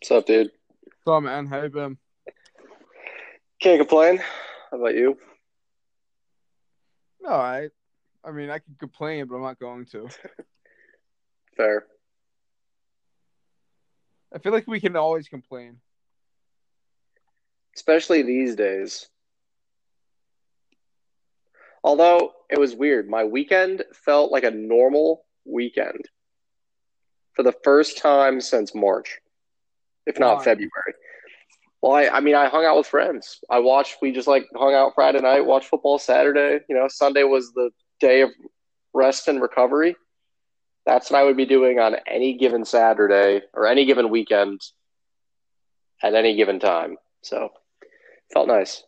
What's up, dude? So, man, how you been? Can't complain. How about you? All right. I mean, I could complain, but I'm not going to. Fair. I feel like we can always complain. Especially these days. Although it was weird, my weekend felt like a normal weekend for the first time since March, if not Why? February. Well, I mean, I hung out with friends. We just like hung out Friday night, watched football Saturday. Sunday was the day of rest and recovery. That's what I would be doing on any given Saturday or any given weekend at any given time. So, felt nice.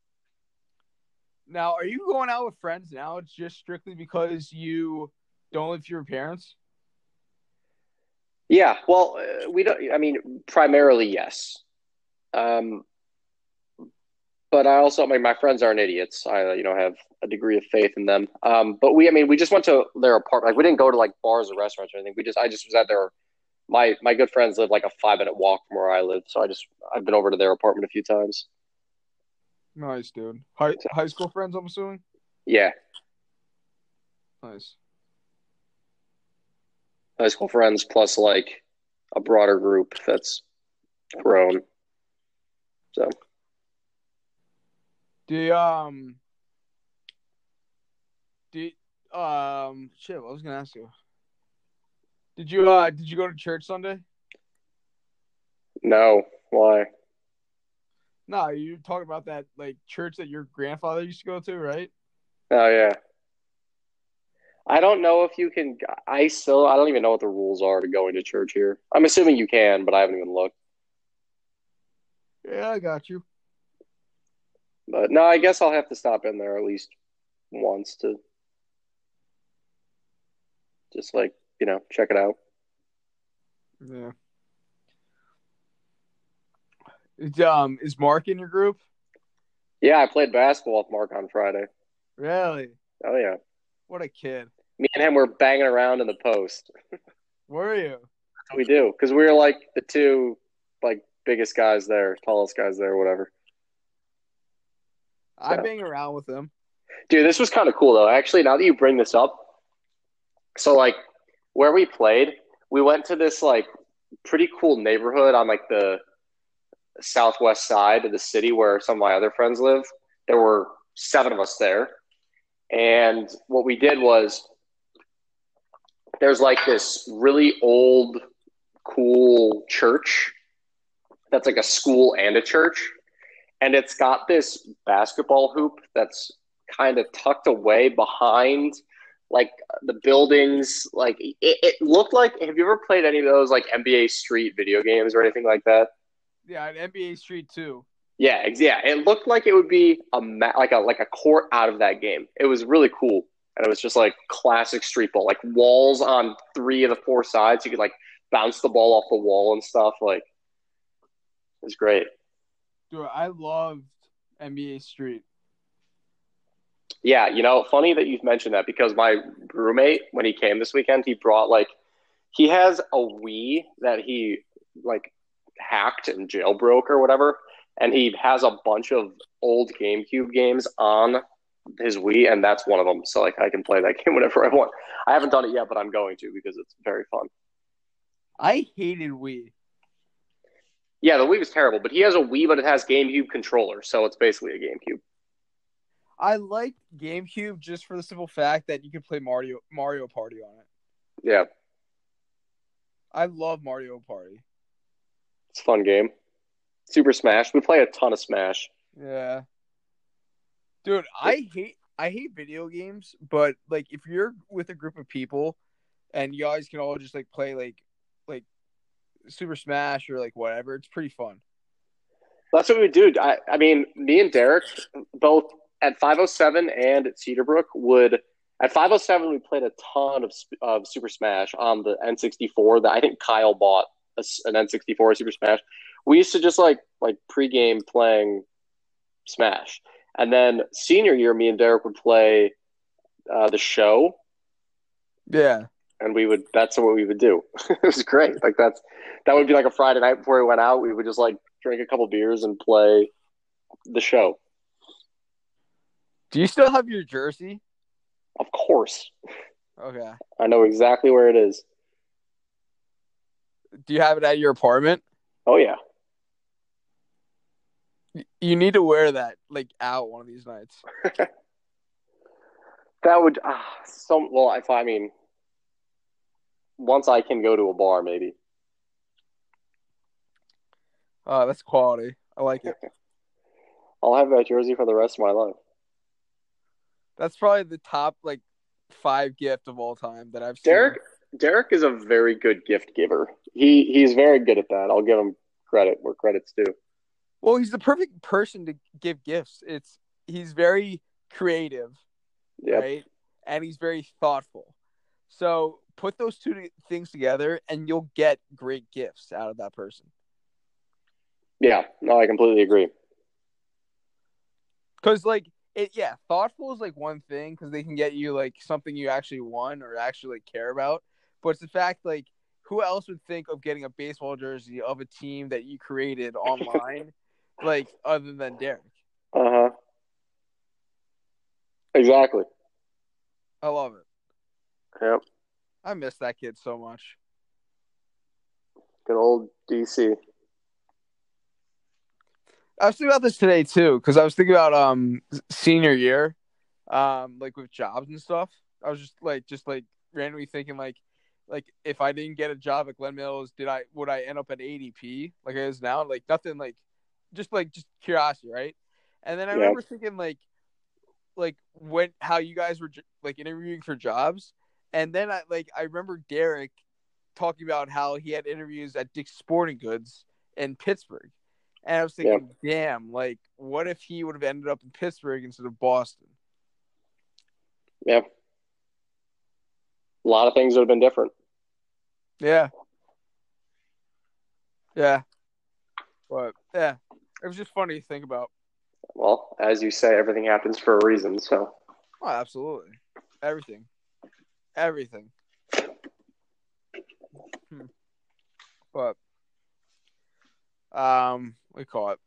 Now, are you going out with friends now? It's just strictly because you don't live with your parents? Yeah, well, we don't. I mean, primarily yes, um, but I also, I mean, my friends aren't idiots. I have a degree of faith in them. But I mean, we just went to their apartment. Like, we didn't go to like bars or restaurants or anything. I just was at their. My good friends live like a 5 minute walk from where I live, so I've been over to their apartment a few times. Nice, dude. High So, high school friends, I'm assuming? yeah, Nice. high school friends plus like a broader group that's grown. So Do you, shit, what was I gonna ask you? Did you go to church Sunday? no, why? No, you talking about that like church that your grandfather used to go to, right? Oh yeah. I don't know if you can. I don't even know what the rules are to going to church here. I'm assuming you can, but I haven't even looked. Yeah, I got you. But no, I guess I'll have to stop in there at least once to just like, check it out. Yeah. Is Mark in your group? Yeah, I played basketball with Mark on Friday. Really? Oh yeah. What a kid. Me and him were banging around in the post. Were you? That's what we do because we were like the two like biggest guys there, tallest guys there, whatever. I So, bang around with him. dude, this was kind of cool though. Actually, now that you bring this up, so like where we played, we went to this like pretty cool neighborhood on like the southwest side of the city where some of my other friends live. There were seven of us there. And what we did was there's like this really old, cool church that's like a school and a church. And it's got this basketball hoop that's kind of tucked away behind like the buildings. Like it looked like, have you ever played any of those like NBA Street video games or anything like that? Yeah, at NBA Street too. Yeah. It looked like it would be like a court out of that game. It was really cool, and it was just like classic street ball, like walls on three of the four sides. You could like bounce the ball off the wall and stuff. Like it was great. Dude, I loved NBA Street. Yeah, funny that you've mentioned that because my roommate, when he came this weekend, he brought like he has a Wii that he like hacked and jailbroke or whatever, and he has a bunch of old GameCube games on his Wii, and that's one of them. So like I can play that game whenever I want. I haven't done it yet, but I'm going to because it's very fun. I hated Wii. Yeah, the Wii was terrible, but he has a Wii, but it has GameCube controller, so it's basically a GameCube. I liked GameCube just for the simple fact that you could play Mario Party on it. Yeah, I love Mario Party. it's a fun game. Super Smash. We play a ton of Smash. Yeah. Dude, I hate video games, but like if you're with a group of people and you guys can all just like play like Super Smash or like whatever, it's pretty fun. That's what we do. I mean, me and Derek, both at 507 and at Cedarbrook, would at 507 we played a ton of Super Smash on the N64. That I think Kyle bought an N64 Super Smash. We used to just like pregame playing Smash, and then senior year, me and Derek would play the show, Yeah. and that's what we would do. It was great. Like that would be like a Friday night before we went out. We would just like drink a couple beers and play the show. Do you still have your jersey? Of course. Okay. I know exactly where it is. Do you have it at your apartment? Oh yeah. You need to wear that like out one of these nights. That would if I mean once I can go to a bar maybe. That's quality. I like it. I'll have that jersey for the rest of my life. That's probably the top like 5 gift of all time that I've seen. Derek is a very good gift giver. He's very good at that. I'll give him credit where credit's due. Well, he's the perfect person to give gifts. He's very creative, right? And he's very thoughtful. So put those two things together, and you'll get great gifts out of that person. Yeah, no, I completely agree. Because thoughtful is like one thing because they can get you like something you actually want or actually like, care about. But it's the fact like who else would think of getting a baseball jersey of a team that you created online, like other than Derek? Exactly. I love it. Yep. I miss that kid so much. Good old DC. I was thinking about this today too, because I was thinking about senior year, like with jobs and stuff. I was just randomly thinking like if I didn't get a job at Glen Mills, would I end up at ADP like I is now? Like nothing just curiosity, right? And then I remember thinking like how you guys were like interviewing for jobs, and then I remember Derek talking about how he had interviews at Dick's Sporting Goods in Pittsburgh. And I was thinking, damn, like, what if he would have ended up in Pittsburgh instead of Boston? Yeah. A lot of things would have been different. Yeah. Yeah. But, yeah, it was just funny to think about. Well, as you say, everything happens for a reason, so. Oh, absolutely. Everything. Everything. But, we call it.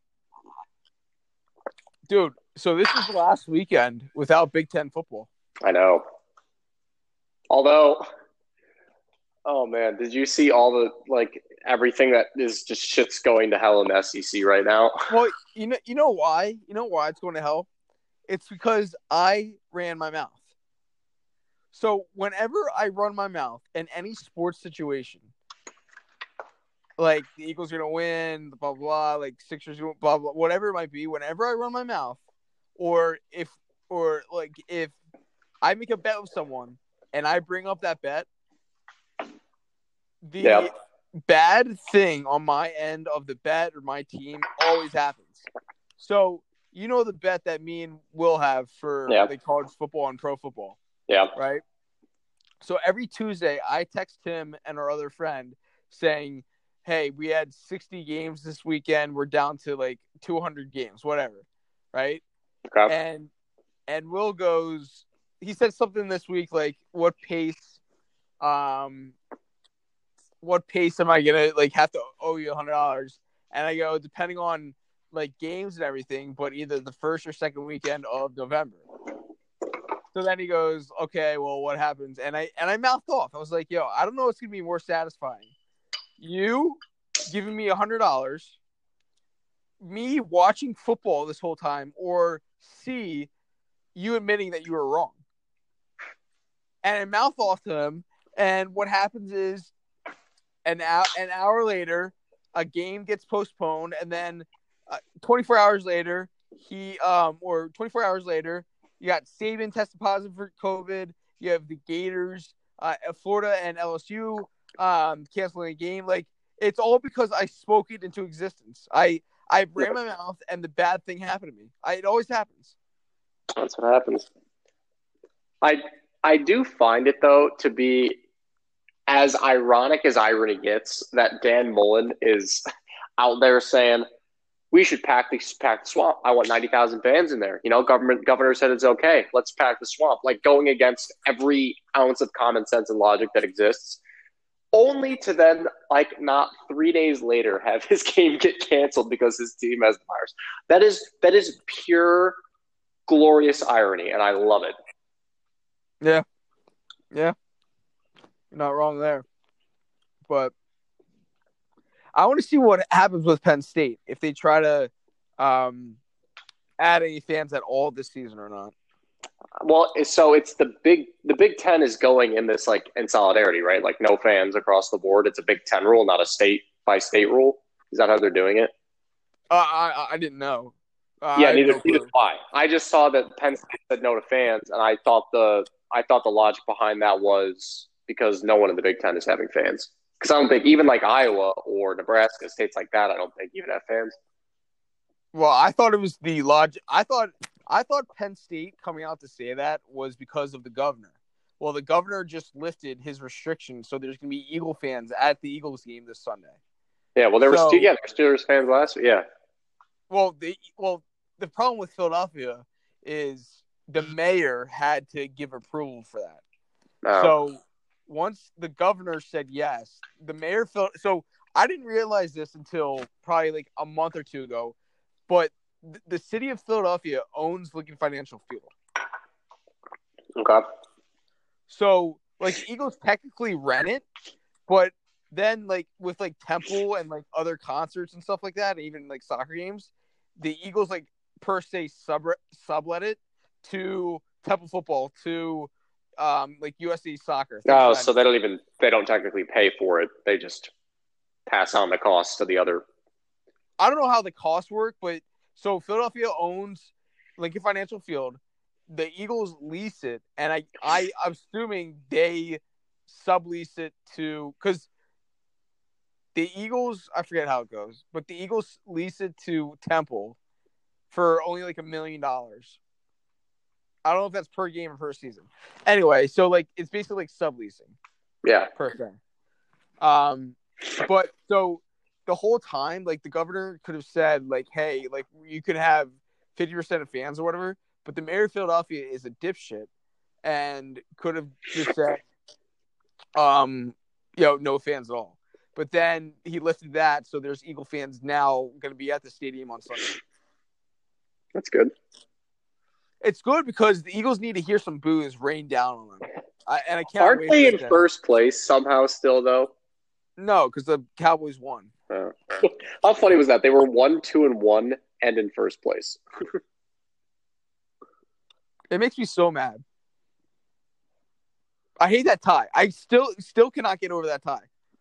Dude, so this is the last weekend without Big Ten football. I know. Although, oh man, did you see all the everything that is just shit's going to hell in the SEC right now? Well, you know why? You know why it's going to hell? It's because I ran my mouth. So whenever I run my mouth in any sports situation, like the Eagles are gonna win, blah blah blah, like Sixers, blah blah, whatever it might be. Whenever I run my mouth, or if I make a bet with someone and I bring up that bet, the bad thing on my end of the bet or my team always happens. So you know the bet that me and Will have for like college football and pro football. Yeah. Right. So every Tuesday, I text him and our other friend saying, hey, we had 60 games this weekend. We're down to like 200 games, whatever. Right. Okay. And Will goes, he said something this week, like what pace am I going to like have to owe you $100? And I go, depending on like games and everything, but either the first or second weekend of November. So then he goes, okay, well, what happens? And I mouthed off. I was like, yo, I don't know what's going to be more satisfying. You giving me $100, me watching football this whole time, or C, you admitting that you were wrong. And I mouth off to him, and what happens is an hour later, a game gets postponed, and then 24 hours later, you got Saban tested positive for COVID. You have the Gators, Florida and LSU canceling a game. Like, it's all because I spoke it into existence. I ran my mouth, and the bad thing happened to me. It always happens. That's what happens. I do find it, though, to be as ironic as irony gets that Dan Mullen is out there saying, we should pack the swamp. I want 90,000 fans in there. Governor said it's okay. Let's pack the swamp. Like going against every ounce of common sense and logic that exists, only to then, like, not 3 days later, have his game get canceled because his team has the virus. That is pure glorious irony, and I love it. Yeah. You're not wrong there. But I want to see what happens with Penn State if they try to add any fans at all this season or not. Well, so it's the Big Ten is going in this, like, in solidarity, right? Like, no fans across the board. It's a Big Ten rule, not a state by state rule. Is that how they're doing it? I didn't know. Yeah, neither do I. I just saw that Penn State said no to fans, and I thought the logic behind that was because no one in the Big Ten is having fans. Because I don't think even like Iowa or Nebraska, states like that, I don't think even have fans. Well, I thought it was the logic. I thought Penn State coming out to say that was because of the governor. Well, the governor just lifted his restrictions, so there's going to be Eagle fans at the Eagles game this Sunday. Yeah, well, there were Steelers fans last week. Yeah. Well, the problem with Philadelphia is the mayor had to give approval for that. Oh. So once the governor said yes, the mayor felt so. I didn't realize this until probably like a month or two ago, but the city of Philadelphia owns Lincoln Financial Field. Okay. So like the Eagles technically rent it, but then like with like Temple and like other concerts and stuff like that, even like soccer games, the Eagles like per se sublet it to Temple football, to like USC soccer. Oh, so they don't technically pay for it. They just pass on the costs to the other. I don't know how the costs work, but so Philadelphia owns Lincoln Financial Field. The Eagles lease it, and I'm assuming they sublease it to, because the Eagles, I forget how it goes, but the Eagles lease it to Temple for only like $1 million. I don't know if that's per game or per season. Anyway, so like it's basically like subleasing. Yeah. Per se. But so the whole time, like the governor could have said, like, hey, like you could have 50% of fans or whatever, but the mayor of Philadelphia is a dipshit and could have just said, no fans at all. But then he lifted that, so there's Eagle fans now going to be at the stadium on Sunday. That's good. It's good because the Eagles need to hear some boos rain down on them. I can't. Aren't they in first place somehow still, though? No, because the Cowboys won. How funny was that? They were 1-2-1 and in first place. It makes me so mad. I hate that tie. I still cannot get over that tie.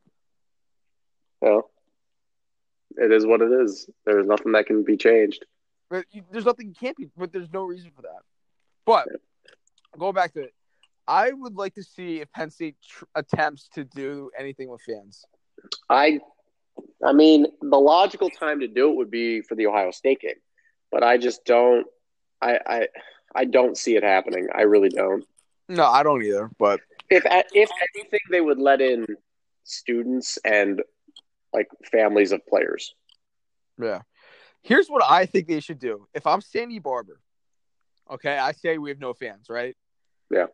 Well, it is what it is. There's nothing that can be changed. But there's nothing can't be. But there's no reason for that. But going back to it, I would like to see if Penn State attempts to do anything with fans. I mean, the logical time to do it would be for the Ohio State game, but I just don't. I don't see it happening. I really don't. No, I don't either. But if anything, they would let in students and like families of players. Yeah. Here's what I think they should do. If I'm Sandy Barber, okay, I say we have no fans, right? Yeah.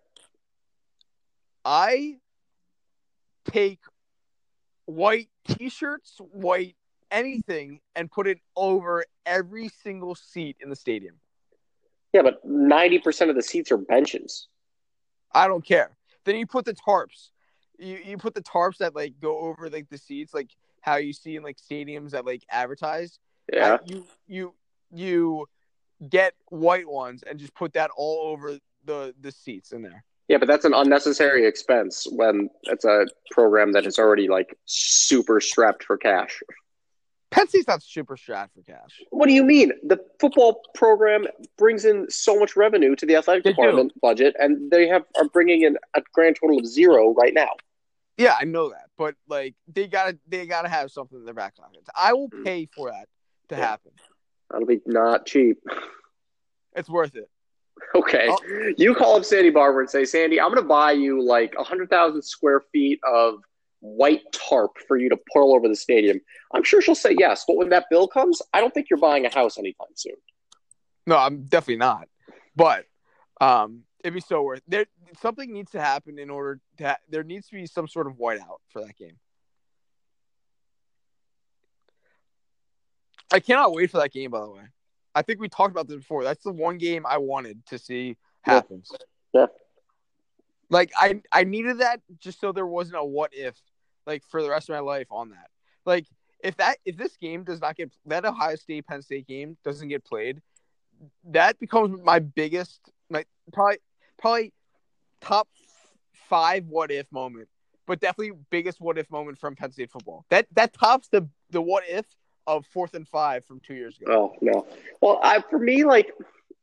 I take white T-shirts, white anything, and put it over every single seat in the stadium. Yeah, but 90% of the seats are benches. I don't care. Then you put the tarps. You put the tarps that like go over like the seats, like how you see in like stadiums that like advertise. Yeah. You get white ones and just put that all over the seats in there. Yeah, but that's an unnecessary expense when it's a program that is already like super strapped for cash. Penn State's not super strapped for cash. What do you mean? The football program brings in so much revenue to the athletic department budget, and they are bringing in a grand total of zero right now. Yeah, I know that, but like they gotta have something in their back pockets. I will pay for that to happen. That'll be not cheap. It's worth it. Okay, you call up Sandy Barber and say, Sandy, I'm going to buy you like 100,000 square feet of white tarp for you to put all over the stadium, I'm sure she'll say yes. But when that bill comes, I don't think you're buying a house anytime soon. No, I'm definitely not. But it'd be so worth. There, something needs to happen in order to. There needs to be some sort of whiteout for that game. I cannot wait for that game. By the way, I think we talked about this before. That's the one game I wanted to see happen. Yeah. Like I needed that just so there wasn't a what if, like for the rest of my life on that. Like if this game does not get that Ohio State Penn State game doesn't get played, that becomes my biggest, like probably top 5 what if moment, but definitely biggest what if moment from Penn State football. That tops the what if of 4th and 5 from 2 years ago. Oh no. Well, for me, like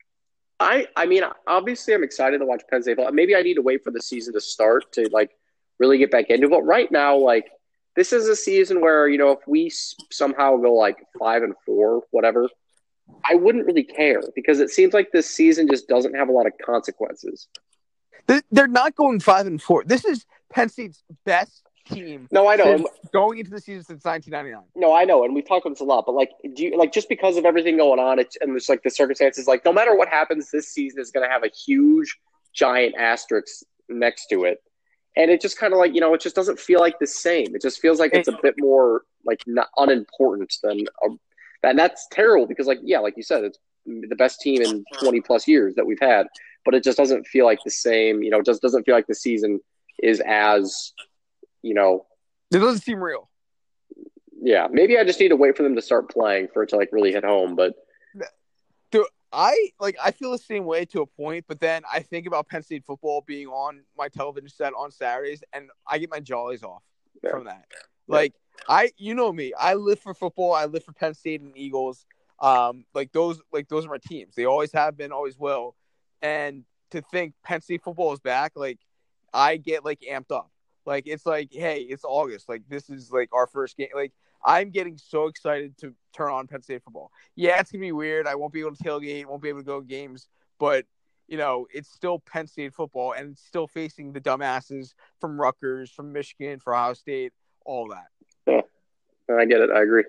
I mean, obviously, I'm excited to watch Penn State football. Maybe I need to wait for the season to start to like really get back into it. But right now, like this is a season where if we somehow go like 5-4, whatever, I wouldn't really care because it seems like this season just doesn't have a lot of consequences. They're not going 5-4. This is Penn State's best team. No, I know. Going into the season since 1999. No, I know, and we've talked about this a lot. But like, do you like just because of everything going on, and there's like the circumstances, like no matter what happens, this season is going to have a huge, giant asterisk next to it, and it just kind of like it just doesn't feel like the same. It just feels like it's a bit more like not unimportant than, and that's terrible because like you said, it's the best team in 20 plus years that we've had, but it just doesn't feel like the same. It just doesn't feel like the season is as it doesn't seem real. Yeah, maybe I just need to wait for them to start playing for it to like really hit home. But dude, I feel the same way to a point, but then I think about Penn State football being on my television set on Saturdays, and I get my jollies off from that. Like you know me, I live for football. I live for Penn State and Eagles. Like those are my teams. They always have been, always will. And to think Penn State football is back, like I get like amped up. Like it's like, hey, it's August. Like this is like our first game. Like I'm getting so excited to turn on Penn State football. Yeah, it's gonna be weird. I won't be able to tailgate, won't be able to go to games, but it's still Penn State football, and it's still facing the dumbasses from Rutgers, from Michigan, from Ohio State, all that. Yeah, I get it. I agree.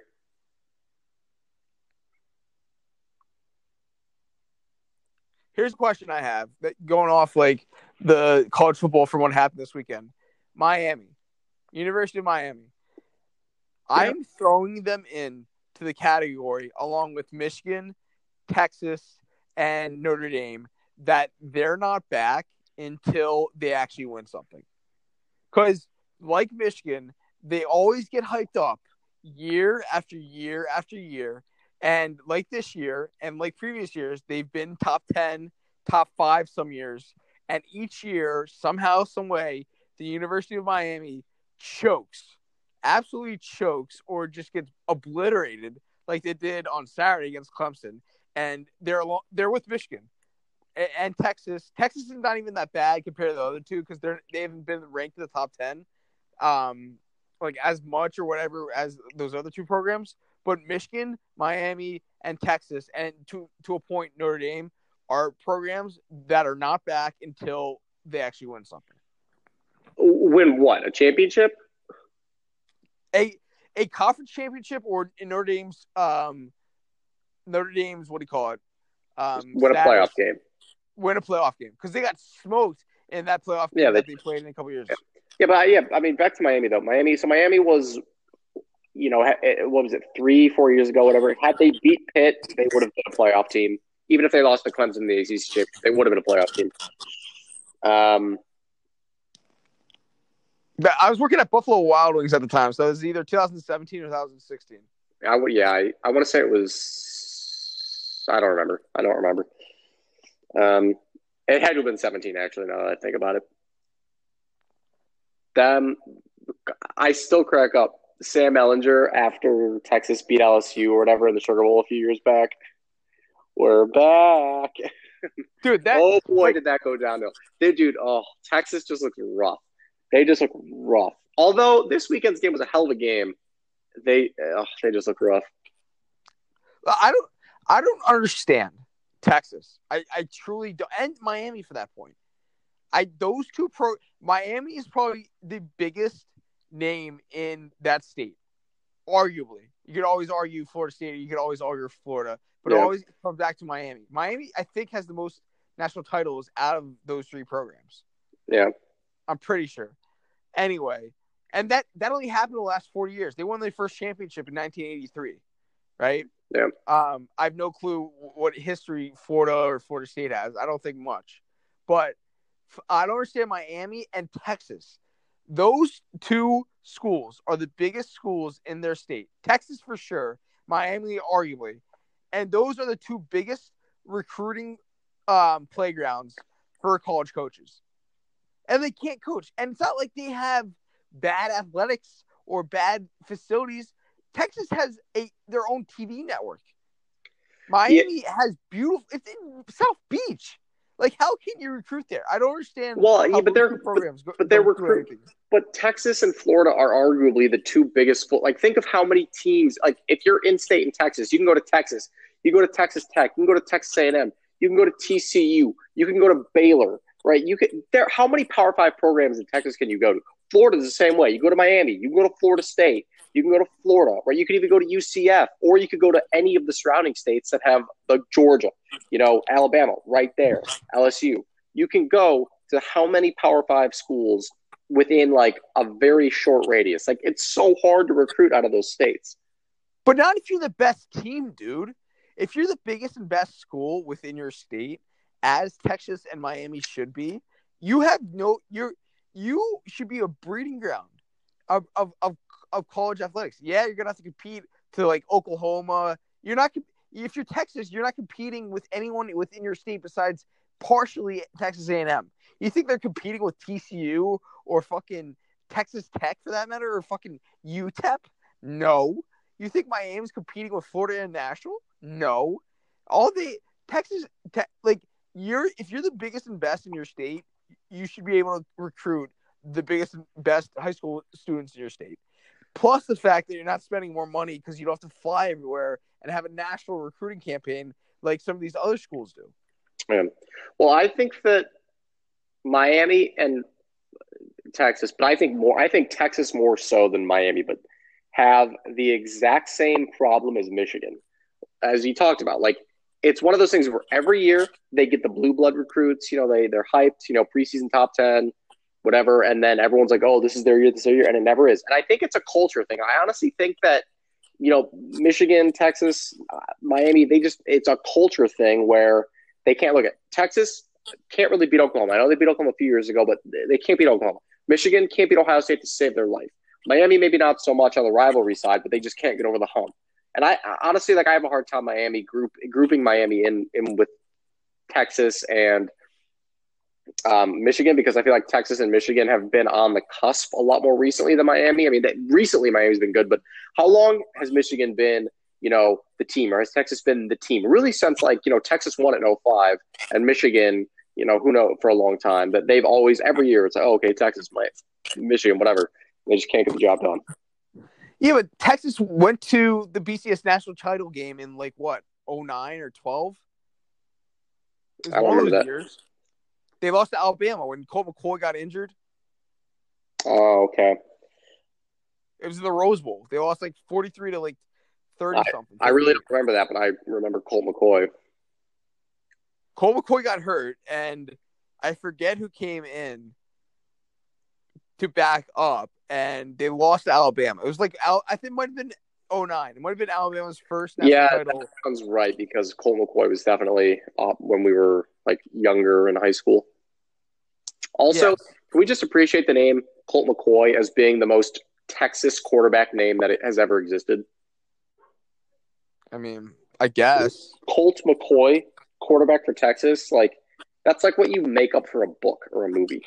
Here's a question I have that going off like the college football from what happened this weekend. Miami, University of Miami. I'm throwing them in to the category along with Michigan, Texas, and Notre Dame that they're not back until they actually win something. Because like Michigan, they always get hyped up year after year after year. And like this year and like previous years, they've been top 10, top 5 some years. And each year, somehow, some way, the University of Miami absolutely chokes, or just gets obliterated like they did on Saturday against Clemson. And they're with Michigan and Texas. Texas is not even that bad compared to the other two because they haven't been ranked in the top 10, like as much or whatever as those other two programs. But Michigan, Miami, and Texas, and to a point Notre Dame are programs that are not back until they actually win something. Win what? A championship? A conference championship, or in Notre Dame's what do you call it? Win a playoff game. Win a playoff game because they got smoked in that playoff game that they played in a couple years. Yeah, but I mean, back to Miami though. Miami was, what was it, 3-4 years ago, whatever. Had they beat Pitt, they would have been a playoff team. Even if they lost to Clemson in the ACC championship, they would have been a playoff team. I was working at Buffalo Wild Wings at the time, so it was either 2017 or 2016. I want to say it was. I don't remember. It had to have been 17, actually, now that I think about it. I still crack up. Sam Ehlinger, after Texas beat LSU or whatever in the Sugar Bowl a few years back. We're back. Dude, oh, boy, did that go downhill. Dude, Texas just looks rough. They just look rough. Although this weekend's game was a hell of a game, they just look rough. I don't understand Texas. I truly don't, and Miami for that point. Miami is probably the biggest name in that state. Arguably, you could always argue Florida State. You could always argue Florida, but it Yeah. always comes back to Miami. Miami, I think, has the most national titles out of those three programs. Yeah. I'm pretty sure. Anyway, and that only happened in the last 40 years. They won their first championship in 1983, right? Yeah. I have no clue what history Florida or Florida State has. I don't think much, but I don't understand Miami and Texas. Those two schools are the biggest schools in their state. Texas for sure, Miami arguably, and those are the two biggest recruiting playgrounds for college coaches. And they can't coach. And it's not like they have bad athletics or bad facilities. Texas has their own TV network. Miami has beautiful. It's in South Beach. Like, how can you recruit there? I don't understand. Well, yeah, but they're programs, they're recruiting. But Texas and Florida are arguably the two biggest. Like, think of how many teams. Like, if you're in state in Texas, you can go to Texas. You go to Texas Tech. You can go to Texas A&M. You can go to TCU. You can go to Baylor. Right? You could. How many Power 5 programs in Texas can you go to? Florida's the same way. You go to Miami. You can go to Florida State. You can go to Florida, right? You could even go to UCF, or you could go to any of the surrounding states that have like Georgia, Alabama, right there, LSU. You can go to how many Power 5 schools within like a very short radius. Like, it's so hard to recruit out of those states. But not if you're the best team, dude. If you're the biggest and best school within your state, as Texas and Miami should be, you should be a breeding ground of college athletics. Yeah, you're gonna have to compete to like Oklahoma. If you're Texas, you're not competing with anyone within your state besides partially Texas A&M. You think they're competing with TCU or fucking Texas Tech for that matter, or fucking UTEP? No. You think Miami's competing with Florida International? No. If you're the biggest and best in your state, you should be able to recruit the biggest and best high school students in your state. Plus the fact that you're not spending more money because you don't have to fly everywhere and have a national recruiting campaign like some of these other schools do. Yeah. Well, I think that Miami and Texas, but I think Texas more so than Miami, but have the exact same problem as Michigan, as you talked about. Like, it's one of those things where every year they get the blue blood recruits. They're hyped. Preseason top 10. Whatever, and then everyone's like, "Oh, this is their year, and it never is." And I think it's a culture thing. I honestly think that, Michigan, Texas, Miami, it's a culture thing where they can't look at Texas can't really beat Oklahoma. I know they beat Oklahoma a few years ago, but they can't beat Oklahoma. Michigan can't beat Ohio State to save their life. Miami, maybe not so much on the rivalry side, but they just can't get over the hump. And I honestly, I have a hard time grouping Miami in with Texas and Michigan, because I feel like Texas and Michigan have been on the cusp a lot more recently than Miami. I mean, recently Miami's been good, but how long has Michigan been, the team, or has Texas been the team? Really since Texas won in 2005 and Michigan, who knows, for a long time. But they've always, every year, it's like, oh, okay, Texas, Michigan, whatever. They just can't get the job done. Yeah, but Texas went to the BCS national title game in 09 or 12? I don't remember that. Years. They lost to Alabama when Colt McCoy got injured. Oh, okay. It was in the Rose Bowl. They lost 43 to 30 something. I really don't remember that, but I remember Colt McCoy. Colt McCoy got hurt, and I forget who came in to back up, and they lost to Alabama. It was I think it might have been 09. It might have been Alabama's first national title. That sounds right, because Colt McCoy was definitely up when we were younger in high school. Also, Can we just appreciate the name Colt McCoy as being the most Texas quarterback name that it has ever existed? I mean, I guess. Colt McCoy, quarterback for Texas, that's what you make up for a book or a movie.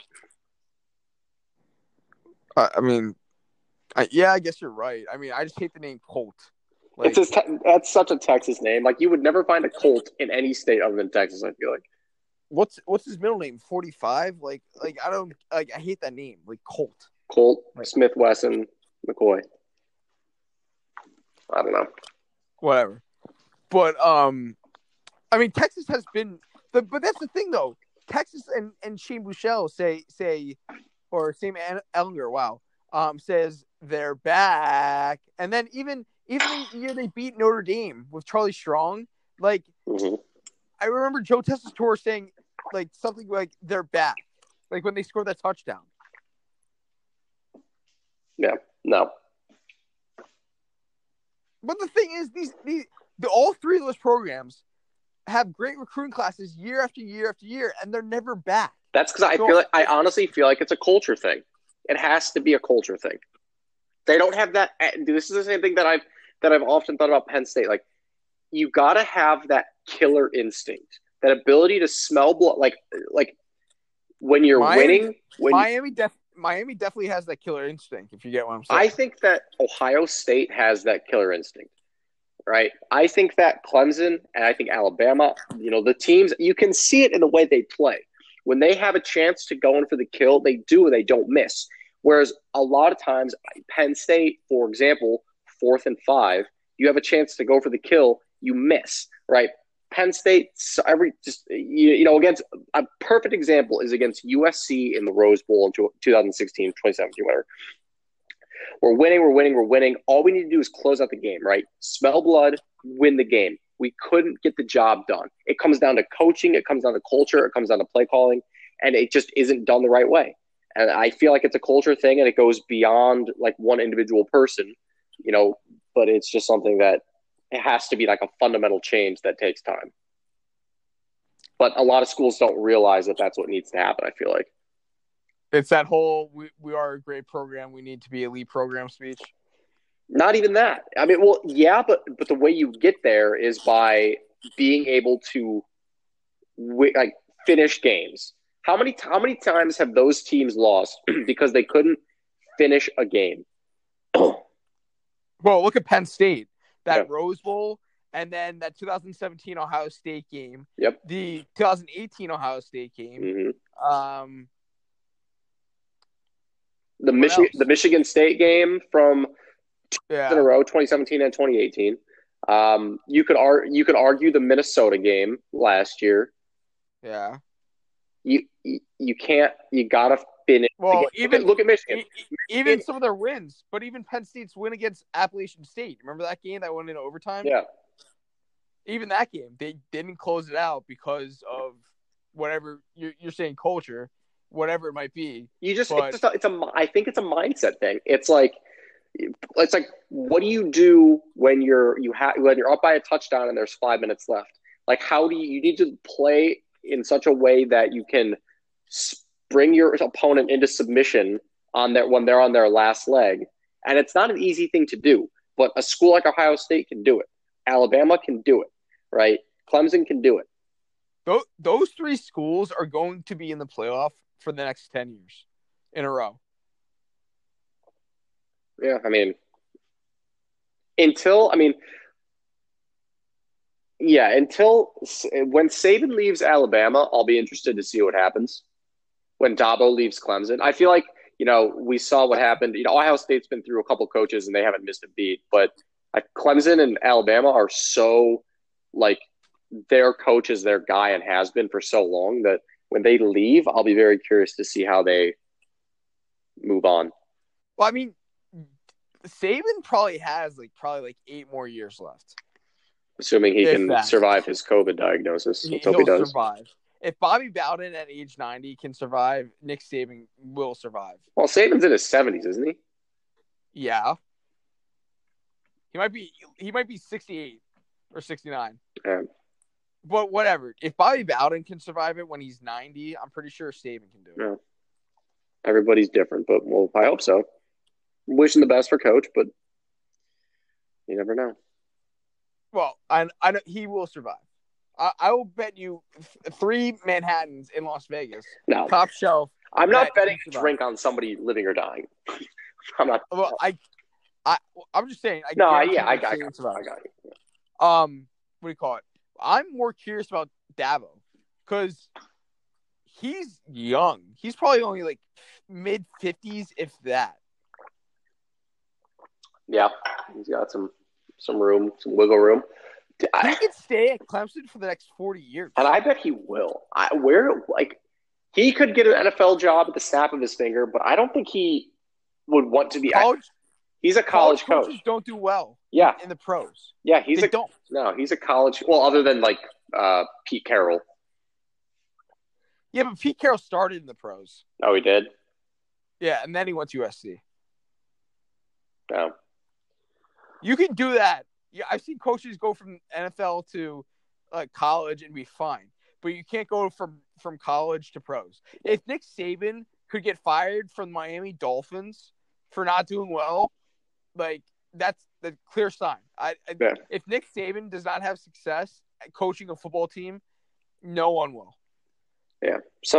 I mean, I guess you're right. I mean, I just hate the name Colt. That's such a Texas name. You would never find a Colt in any state other than Texas, I feel like. What's his middle name? 45? I don't I hate that name. Colt. Colt, Smith, Wesson, McCoy. I don't know. Whatever. But I mean, Texas has been but that's the thing though. Texas and Shane Buechele say or Sam Ellinger, wow. says they're back, and then even the year they beat Notre Dame with Charlie Strong, like Mm-hmm. I remember Joe Tessitore saying like something like they're back, like when they scored that touchdown. Yeah, no. But the thing is, all three of those programs have great recruiting classes year after year after year, and they're never back. That's because I honestly feel like it's a culture thing. It has to be a culture thing. They don't have that. This is the same thing that I've often thought about Penn State. Like, you got to have that killer instinct, that ability to smell blood. Like when you're winning. Miami definitely has that killer instinct. If you get what I'm saying, I think that Ohio State has that killer instinct. Right? I think that Clemson and I think Alabama, the teams, you can see it in the way they play. When they have a chance to go in for the kill, they do and they don't miss. Whereas a lot of times, Penn State, for example, 4th and 5, you have a chance to go for the kill, you miss, right? Penn State, against a perfect example is against USC in the Rose Bowl in 2016, 2017, whatever. We're winning. All we need to do is close out the game, right? Smell blood, win the game. We couldn't get the job done. It comes down to coaching. It comes down to culture. It comes down to play calling. And it just isn't done the right way. And I feel like it's a culture thing, and it goes beyond like one individual person, but it's just something that it has to be like a fundamental change that takes time. But a lot of schools don't realize that that's what needs to happen, I feel like. It's that whole we are a great program, we need to be elite program speech. Not even that. I mean, well, yeah, but the way you get there is by being able to finish games. How many times have those teams lost because they couldn't finish a game? Well, look at Penn State, that Rose Bowl, and then that 2017 Ohio State game. Yep. The 2018 Ohio State game. Mm-hmm. The Michigan State game from 2 years in a row, 2017 and 2018. You could argue the Minnesota game last year. Yeah. You can't. You gotta finish. Well, look at Michigan. Even some of their wins, but even Penn State's win against Appalachian State. Remember that game that went into overtime? Yeah. Even that game, they didn't close it out because of whatever you're saying, culture, whatever it might be. I think it's a mindset thing. It's like what do you do when you're up by a touchdown and there's 5 minutes left? Like, how do you need to play in such a way that you can bring your opponent into submission when they're on their last leg? And it's not an easy thing to do, but a school like Ohio State can do it. Alabama can do it, right? Clemson can do it. Those three schools are going to be in the playoff for the next 10 years in a row. Yeah, until when Saban leaves Alabama, I'll be interested to see what happens. When Dabo leaves Clemson, I feel like, we saw what happened. Ohio State's been through a couple coaches and they haven't missed a beat, but Clemson and Alabama are so their coach is their guy and has been for so long that when they leave, I'll be very curious to see how they move on. Well, Saban probably has 8 more years left. Assuming he can survive his COVID diagnosis. Let's hope he does. Survive. If Bobby Bowden at age 90 can survive, Nick Saban will survive. Well, Saban's in his 70s, isn't he? Yeah. He might be 68 or 69. Yeah. But whatever. If Bobby Bowden can survive it when he's 90, I'm pretty sure Saban can do it. Yeah. Everybody's different, but I hope so. I'm wishing the best for Coach, but you never know. Well, I know he will survive. I will bet you 3 Manhattans in Las Vegas. No. Top shelf. I'm not betting a drink on somebody living or dying. I'm not. Well, I'm just saying. I got you. What do you call it? I'm more curious about Dabo because he's young. He's probably only mid-50s, if that. Yeah, he's got some room, some wiggle room. He could stay at Clemson for the next 40 years. And I bet he will. He could get an NFL job at the snap of his finger, but I don't think he would want to be. College He's a college coach. coaches don't do well. Yeah, in the pros. Yeah, he's a college. Well, other than like Pete Carroll. Yeah, but Pete Carroll started in the pros. Oh, he did. Yeah, and then he went to USC. Oh. You can do that. Yeah, I've seen coaches go from NFL to college and be fine, but you can't go from college to pros. If Nick Saban could get fired from the Miami Dolphins for not doing well, like that's the clear sign. If Nick Saban does not have success at coaching a football team, no one will. Yeah.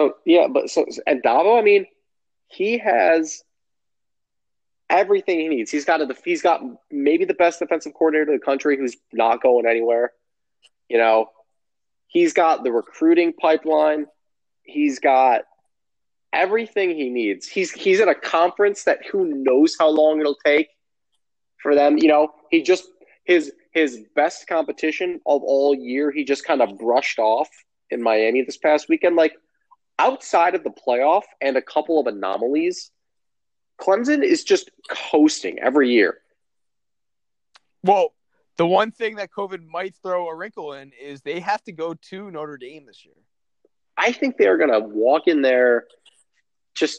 And Dabo, I mean, he has everything he needs. He's got maybe the best defensive coordinator in the country who's not going anywhere. You know, he's got the recruiting pipeline. He's got everything he needs. He's in a conference that who knows how long it'll take for them. You know, he just his best competition of all year, he just kind of brushed off in Miami this past weekend. Like, outside of the playoff and a couple of anomalies, Clemson is just coasting every year. Well, the one thing that COVID might throw a wrinkle in is they have to go to Notre Dame this year. I think they're going to walk in there, just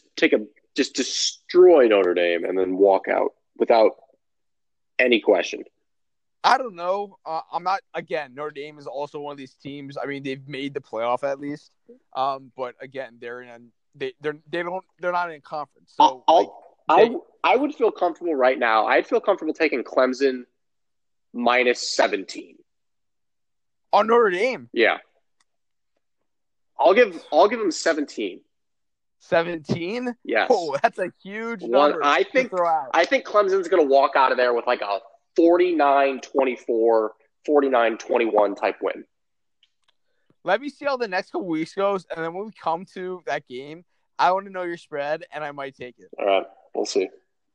destroy Notre Dame and then walk out without any question. I don't know. I'm not. Again, Notre Dame is also one of these teams. I mean, they've made the playoff at least. But again, they're not in conference. So I would feel comfortable right now. I'd feel comfortable taking Clemson minus 17 on Notre Dame. Yeah, I'll give them 17. 17? Yes. Oh, that's a huge number. I think Clemson's going to walk out of there with like a 49-24, 49-21 type win. Let me see how the next couple weeks goes, and then when we come to that game, I want to know your spread, and I might take it. All right, we'll see.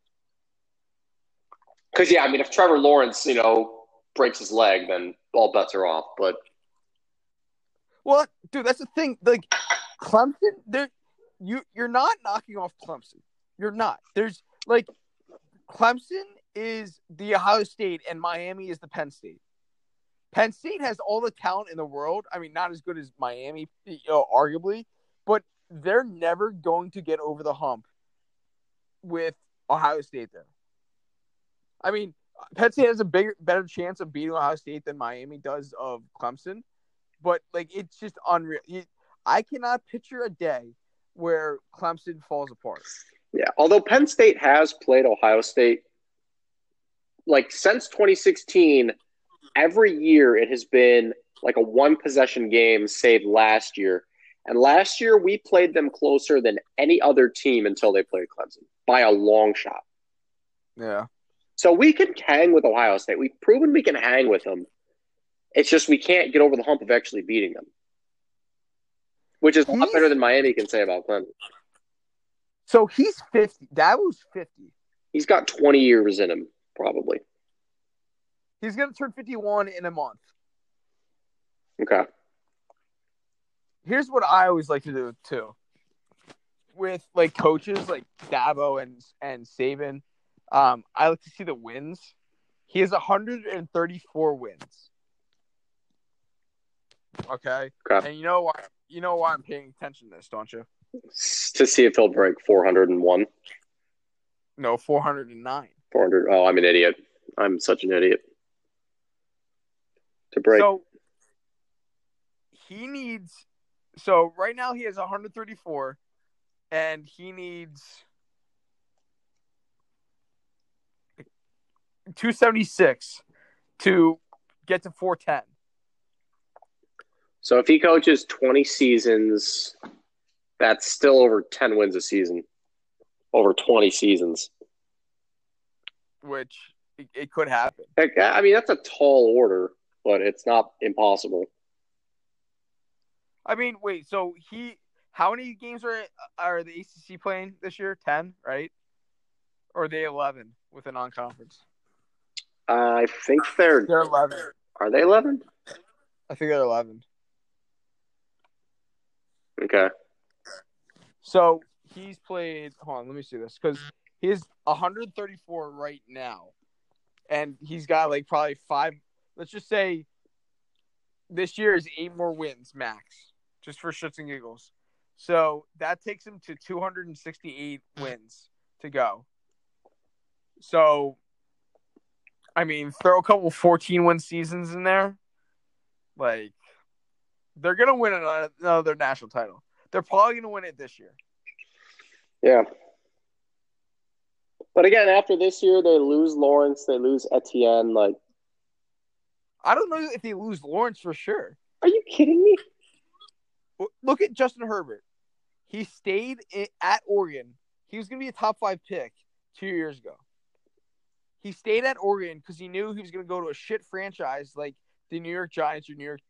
Because, yeah, I mean, if Trevor Lawrence, breaks his leg, then all bets are off. But, well, dude, that's the thing. Like, Clemson, you're not knocking off Clemson. You're not. There's like Clemson is the Ohio State and Miami is the Penn State. Penn State has all the talent in the world. I mean, not as good as Miami, arguably, but they're never going to get over the hump with Ohio State there. I mean, Penn State has a better chance of beating Ohio State than Miami does of Clemson, but like it's just unreal. I cannot picture a day where Clemson falls apart. Yeah, although Penn State has played Ohio State like since 2016, every year it has been like a one-possession game, save last year. And last year we played them closer than any other team until they played Clemson by a long shot. Yeah. So we can hang with Ohio State. We've proven we can hang with them. It's just we can't get over the hump of actually beating them, which is a lot better than Miami can say about Clemson. So he's 50. Dabo's 50. He's got 20 years in him, probably. He's going to turn 51 in a month. Okay. Here's what I always like to do, too. With, like, coaches like Dabo and Saban, I like to see the wins. He has 134 wins. Okay? And you know why I'm paying attention to this, don't you? To see if he'll break 401. No, 409. 400. Oh, I'm an idiot. I'm such an idiot. To break. So right now he has 134, and he needs 276 to get to 410. So if he coaches 20 seasons, that's still over 10 wins a season. Over 20 seasons. Which it could happen. I mean, that's a tall order, but it's not impossible. I mean, wait, so how many games are the ACC playing this year? 10, right? Or are they 11 with a non-conference? I think they're 11. Are they 11? I think they're 11. Okay. So he's played. Hold on, let me see this because He has 134 right now, and he's got like probably 5. Let's just say this year is 8 more wins max, just for shits and giggles. So that takes him to 268 wins to go. So, I mean, throw a couple 14-win seasons in there. Like, they're going to win another national title. They're probably going to win it this year. Yeah. But again, after this year, they lose Lawrence, they lose Etienne. Like, I don't know if they lose Lawrence for sure. Are you kidding me? Look at Justin Herbert. He stayed at Oregon. He was going to be a top 5 pick 2 years ago. He stayed at Oregon because he knew he was going to go to a shit franchise like the New York Giants or New York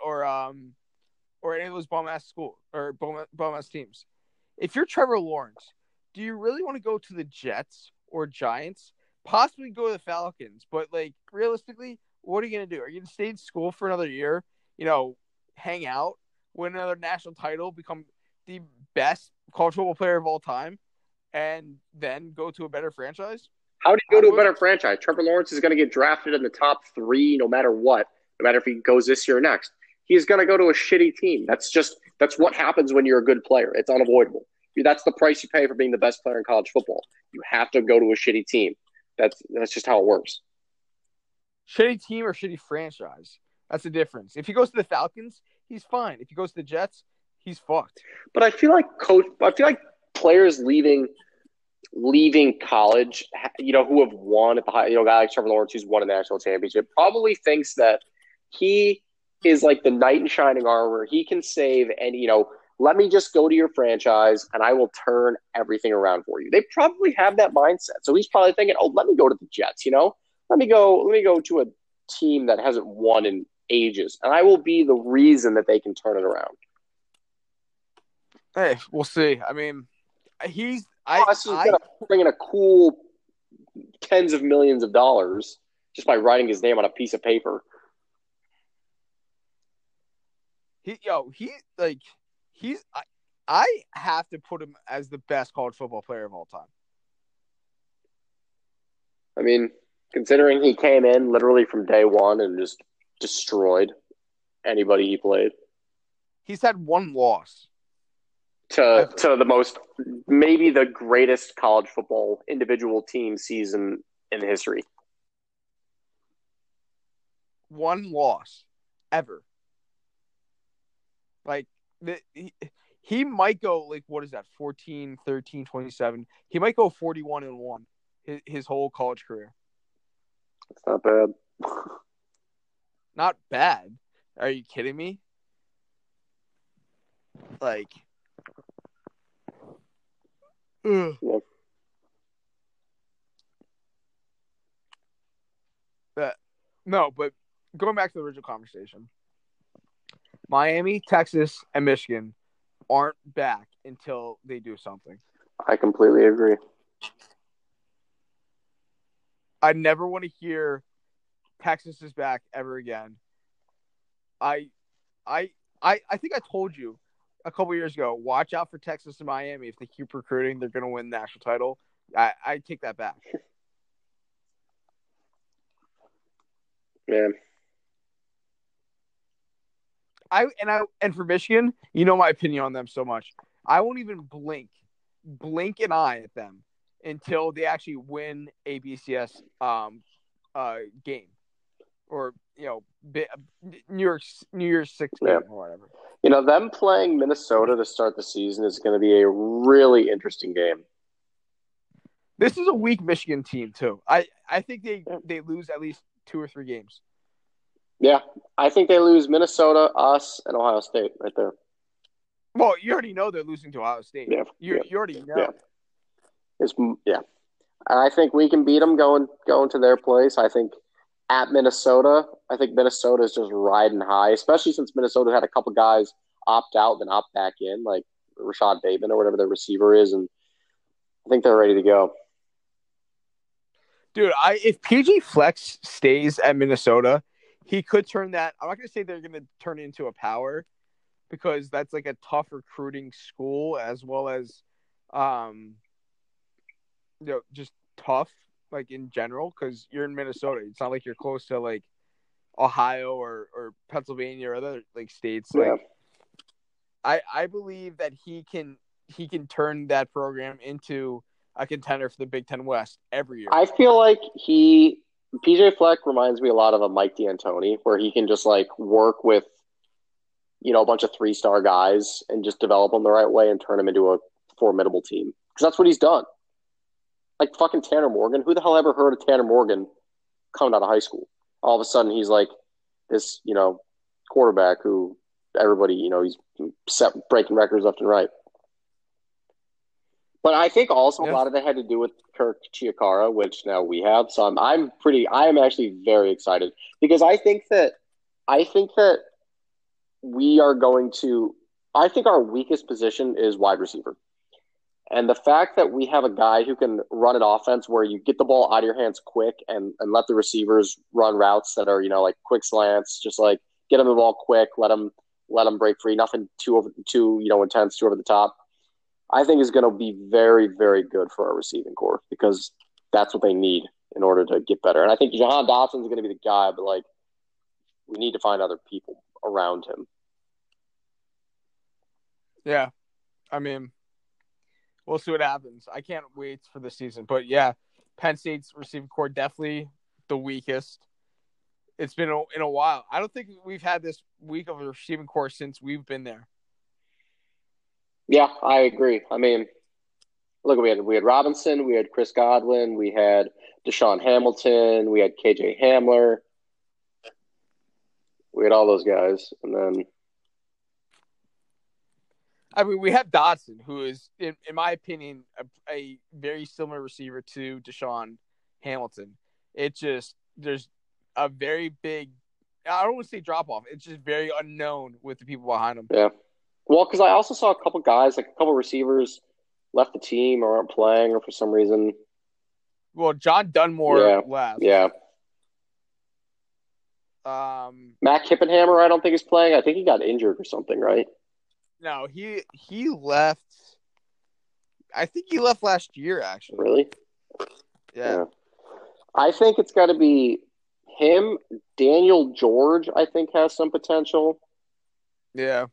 or any of those bum ass school or bum ass teams. If you're Trevor Lawrence, do you really want to go to the Jets or Giants? Possibly go to the Falcons, but like realistically, what are you going to do? Are you going to stay in school for another year? You know, hang out, win another national title, become the best college football player of all time, and then go to a better franchise? How do you go to a better franchise? Trevor Lawrence is going to get drafted in the top 3 no matter what, no matter if he goes this year or next. He's going to go to a shitty team. That's what happens when you're a good player. It's unavoidable. That's the price you pay for being the best player in college football. You have to go to a shitty team. That's just how it works. Shitty team or shitty franchise. That's the difference. If he goes to the Falcons, he's fine. If he goes to the Jets, he's fucked. But I feel like players leaving college, who have won at the high, a guy like Trevor Lawrence who's won a national championship, probably thinks that he is like the knight in shining armor. He can save any, let me just go to your franchise and I will turn everything around for you. They probably have that mindset. So he's probably thinking, oh, let me go to the Jets, Let me go to a team that hasn't won in ages, and I will be the reason that they can turn it around. Hey, we'll see. I mean, he's going to bring in a cool tens of millions of dollars just by writing his name on a piece of paper. I have to put him as the best college football player of all time. I mean, considering he came in literally from day one and just destroyed anybody he played. He's had one loss. To the most, maybe the greatest college football individual team season in history. One loss ever. Like, he might go, like, what is that, 14, 13, 27. He might go 41-1 his whole college career. It's not bad. Not bad. Are you kidding me? Like, yeah. No, but going back to the original conversation, Miami, Texas, and Michigan aren't back until they do something. I completely agree. I never want to hear Texas is back ever again. I think I told you a couple years ago, watch out for Texas and Miami. If they keep recruiting, they're going to win the national title. I take that back. Man. And for Michigan, my opinion on them so much. I won't even blink an eye at them until they actually win a BCS game, or New Year's 6 game or whatever. Them playing Minnesota to start the season is going to be a really interesting game. This is a weak Michigan team too. I think they lose at least 2 or 3 games. Yeah, I think they lose Minnesota, us, and Ohio State right there. Well, you already know they're losing to Ohio State. Yeah, you already know. Yeah. And I think we can beat them going to their place. I think at Minnesota, Minnesota is just riding high, especially since Minnesota had a couple guys opt out then opt back in, like Rashad Bateman or whatever their receiver is, and I think they're ready to go. Dude, if PG Flex stays at Minnesota, he could turn that. I'm not going to say they're going to turn it into a power, because that's like a tough recruiting school, as well as just tough, like in general, because you're in Minnesota. It's not like you're close to like Ohio or Pennsylvania or other like states. Yeah. Like I believe that he can turn that program into a contender for the Big Ten West every year. I feel like PJ Fleck reminds me a lot of a Mike D'Antoni, where he can just like work with, a bunch of 3-star guys and just develop them the right way and turn them into a formidable team. Because that's what he's done. Like fucking Tanner Morgan. Who the hell ever heard of Tanner Morgan coming out of high school? All of a sudden he's like this, quarterback who everybody, he's breaking records left and right. But I think also a lot of it had to do with Kirk Chiakara, which now we have. So I am actually very excited because I think that we are going to. I think our weakest position is wide receiver, and the fact that we have a guy who can run an offense where you get the ball out of your hands quick and let the receivers run routes that are like quick slants, just like get them the ball quick, let them break free, nothing too intense, too over the top. I think is going to be very, very good for our receiving core because that's what they need in order to get better. And I think Jahan Dotson is going to be the guy, but like we need to find other people around him. Yeah, I mean, we'll see what happens. I can't wait for the season, but yeah, Penn State's receiving core definitely the weakest. It's been in a while. I don't think we've had this weak of a receiving core since we've been there. Yeah, I agree. I mean, look, we had Robinson, we had Chris Godwin, we had Deshaun Hamilton, we had KJ Hamler, we had all those guys, and then I mean, we have Dotson, who is, in my opinion, a very similar receiver to Deshaun Hamilton. It's just there's a very big, I don't want to say drop off. It's just very unknown with the people behind him. Yeah. Well, because I also saw a couple guys, like a couple receivers, left the team or aren't playing, or for some reason. Well, John Dunmore left. Yeah. Matt Kippenhammer, I don't think is playing. I think he got injured or something, right? No, he left. I think he left last year, actually. Really? Yeah. I think it's got to be him. Daniel George, I think, has some potential. Yeah.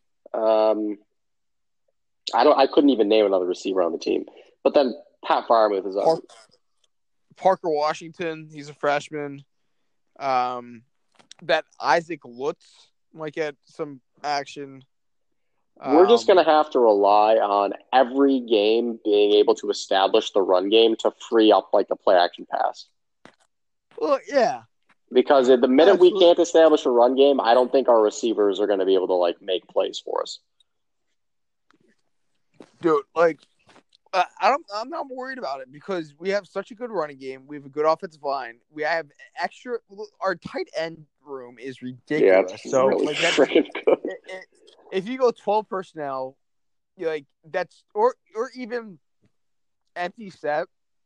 I couldn't even name another receiver on the team. But then Pat Freiermuth is up. Parker Washington, he's a freshman. That Isaac Lutz might get some action. We're just going to have to rely on every game being able to establish the run game to free up like a play action pass. Well, yeah. Because the minute we can't establish a run game, I don't think our receivers are going to be able to like make plays for us. Dude, like I'm not worried about it because we have such a good running game. We have a good offensive line. We have extra. Our tight end room is ridiculous. Yeah, so really like freaking good. If you go 12 personnel, like that's or even empty set,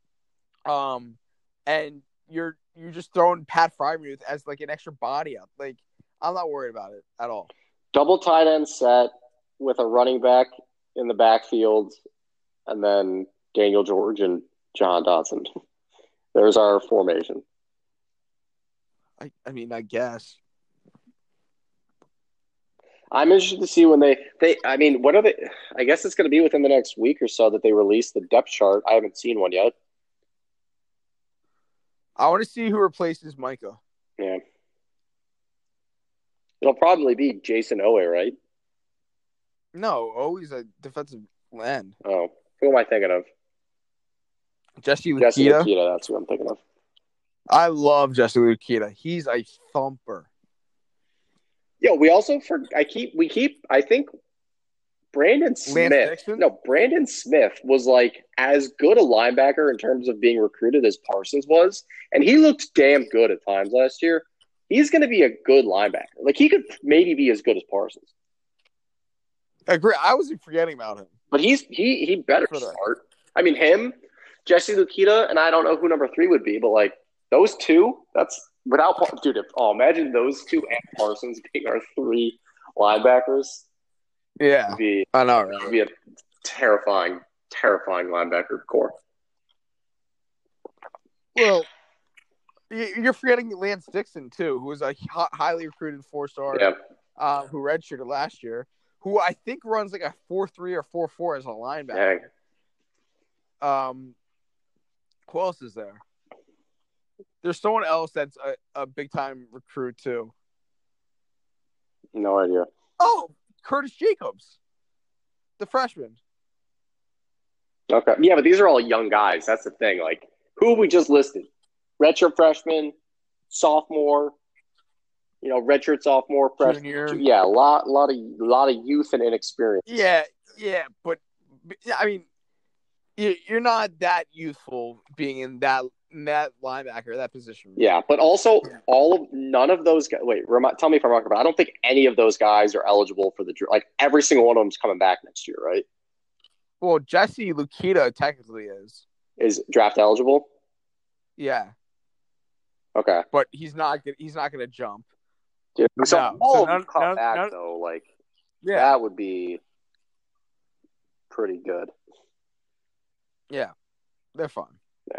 and you're just throwing Pat Freiermuth as like an extra body up. Like I'm not worried about it at all. Double tight end set with a running back in the backfield, and then Daniel George and John Dotson. There's our formation. I mean, I guess. I'm interested to see when they I mean, what are they? I guess it's going to be within the next week or so that they release the depth chart. I haven't seen one yet. I want to see who replaces Micah. Yeah. It'll probably be Jason Owe, right? No, Owe's a defensive end. Oh, who am I thinking of? Jesse Luketa. Jesse Luketa, that's who I'm thinking of. I love Jesse Luketa. He's a thumper. Yeah, we also I think Brandon Smith. No, Brandon Smith was like as good a linebacker in terms of being recruited as Parsons was, and he looked damn good at times last year. He's going to be a good linebacker. Like he could maybe be as good as Parsons. I agree. I wasn't forgetting about him, but he better start. I mean, him, Jesse Luketa, and I don't know who number 3 would be, but like those two, that's. Without dude, imagine those two and Parsons being our 3 linebackers. Yeah, I know, right? It'd be a terrifying linebacker core. Well, you're forgetting Lance Dixon too, who was a highly recruited 4-star, Yeah. who redshirted last year, who I think runs like a 4.3 or 4.4 as a linebacker. Who else is there? There's someone else that's a big time recruit too. No idea. Oh, Curtis Jacobs, the freshman. Okay. Yeah, but these are all young guys. That's the thing. Like, who we just listed? Redshirt freshman, sophomore, redshirt sophomore, freshman. Junior. Yeah, a lot of youth and inexperience. Yeah, but I mean, you're not that youthful being in that linebacker, that position. Yeah, but also none of those guys. Wait, tell me if I'm wrong. But I don't think any of those guys are eligible for the like. Every single one of them's coming back next year, right? Well, Jesse Lukita technically is draft eligible. Yeah. Okay. But he's not going to jump. Dude, so all of them come back though. Like, that would be pretty good. Yeah, they're fun. Yeah.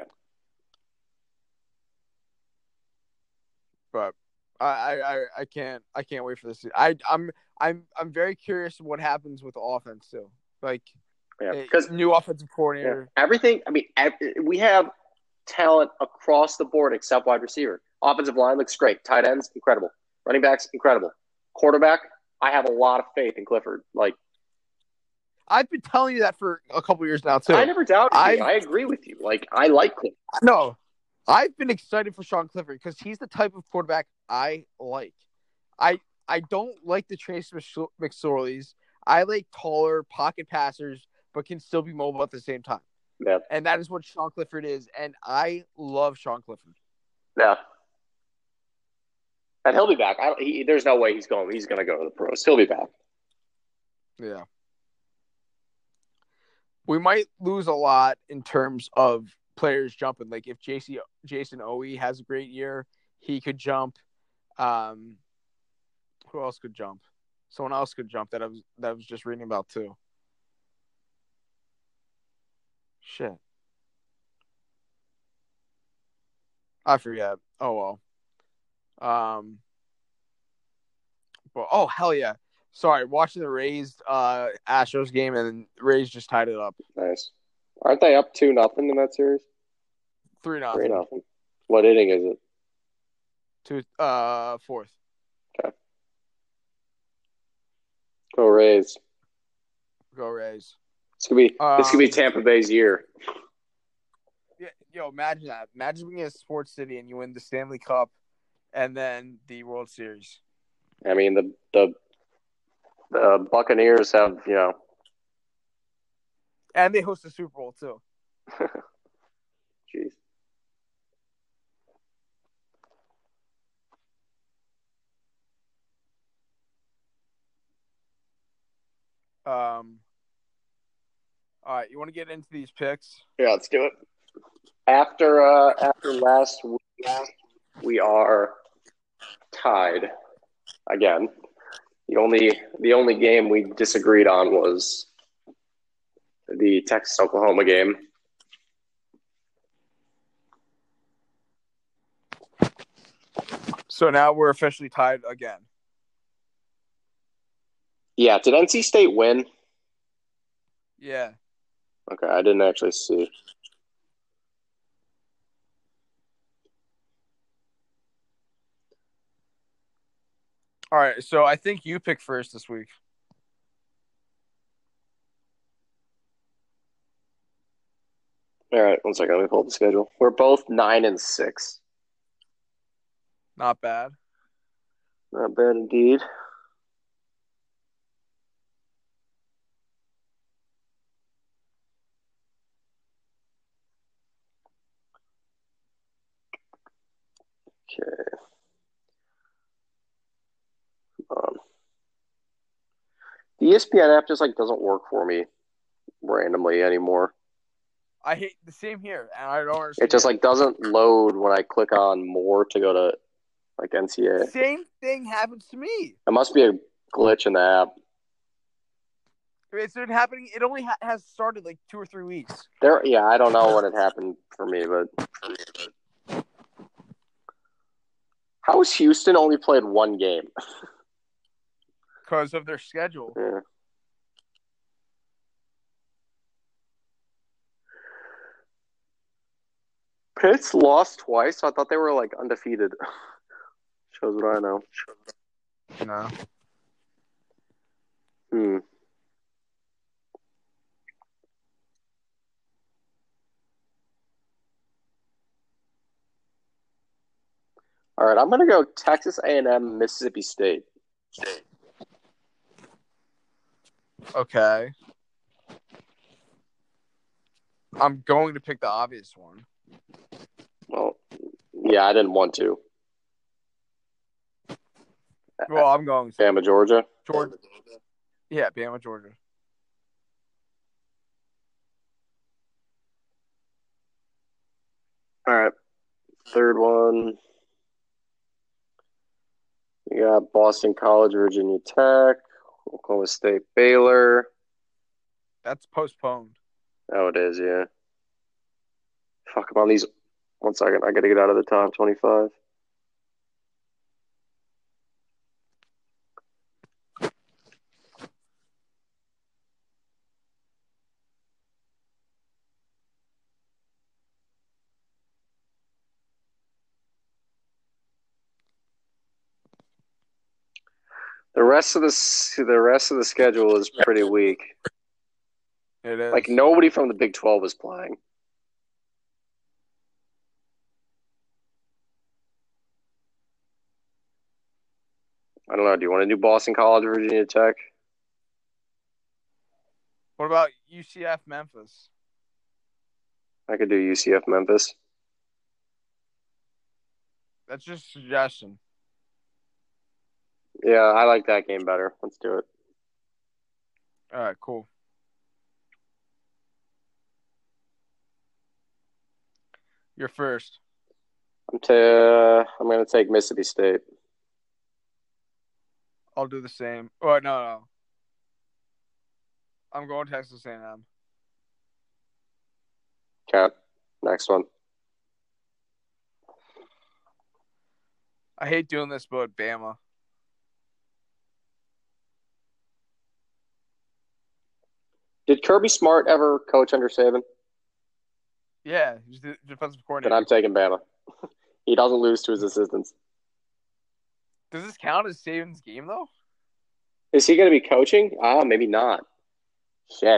But I can't wait for this. I'm very curious what happens with the offense too. Like, because new offensive coordinator. Yeah. Everything. I mean, we have talent across the board except wide receiver. Offensive line looks great. Tight ends, incredible. Running backs, incredible. Quarterback, I have a lot of faith in Clifford. Like, I've been telling you that for a couple years now too. I never doubted you. I agree with you. Like, I like Clifford. No, I've been excited for Sean Clifford because he's the type of quarterback I like. I don't like the Trace McSorleys. I like taller pocket passers, but can still be mobile at the same time. Yeah. And that is what Sean Clifford is. And I love Sean Clifford. Yeah. And he'll be back. There's no way he's going to go to the pros. He'll be back. Yeah. We might lose a lot in terms of players jumping. Like if Jason Owe has a great year, he could jump. Who else could jump? Someone else could jump that I was just reading about too. Shit. I forget. Oh well. But oh hell yeah. Sorry, watching the Rays Astros game and the Rays just tied it up. Nice. Aren't they up 2-0 in that series? 3-0. 3-0. What inning is it? Fourth. Okay. Go Rays. Go Rays. This could be Tampa Bay's year. Yeah, imagine that. Imagine being in a sports city and you win the Stanley Cup and then the World Series. I mean, the Buccaneers have, and they host the Super Bowl too. Jeez. All right, you want to get into these picks? Yeah, let's do it. After last week, we are tied again. The only game we disagreed on was the Texas-Oklahoma game. So now we're officially tied again. Yeah, did NC State win? Yeah. Okay, I didn't actually see. All right, so I think you pick first this week. All right, 1 second. Let me pull up the schedule. We're both 9-6. Not bad. Not bad indeed. Okay. The ESPN app just doesn't work for me randomly anymore. I hate the same here, and I don't understand. It just doesn't load when I click on more to go to NCAA. Same thing happens to me. It must be a glitch in the app. It's been happening. It only has started 2 or 3 weeks. I don't know when it happened for me, but How has Houston only played one game? because of their schedule. Yeah. Pitt's lost twice. So I thought they were like undefeated. Shows what I know. No. Hmm. All right, I'm gonna go Texas A&M, Mississippi State. Okay. I'm going to pick the obvious one. Well, yeah, I didn't want to. Well, I'm going to. Bama, Georgia. Georgia. Yeah, Bama, Georgia. All right, third one. You got Boston College, Virginia Tech, Oklahoma State, Baylor. That's postponed. Oh, it is, yeah. Fuck, I'm on these. 1 second, I gotta get out of the top 25. The rest of the schedule is pretty weak. It is. Like nobody from the Big 12 is playing. I don't know. Do you want to do Boston College, Virginia Tech? What about UCF, Memphis? I could do UCF, Memphis. That's just a suggestion. Yeah, I like that game better. Let's do it. All right, cool. You're first. I'm going to take Mississippi State. I'll do the same. Oh, no. I'm going Texas A&M. Okay, next one. I hate doing this, but Bama. Did Kirby Smart ever coach under Saban? Yeah, he's the defensive Then coordinator. I'm taking Bama. He doesn't lose to his assistants. Does this count as Saban's game, though? Is he going to be coaching? Maybe not. Shit.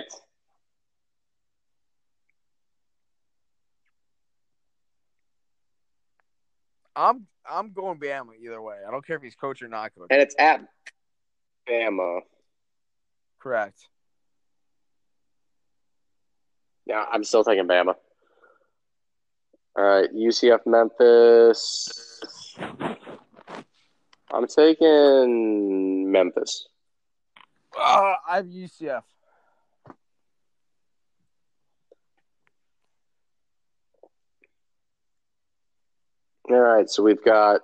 I'm going Bama either way. I don't care if he's coach or not coach. And it's at Bama. Correct. Yeah, I'm still taking Bama. All right, UCF, Memphis. I'm taking Memphis. I have UCF. All right, so we've got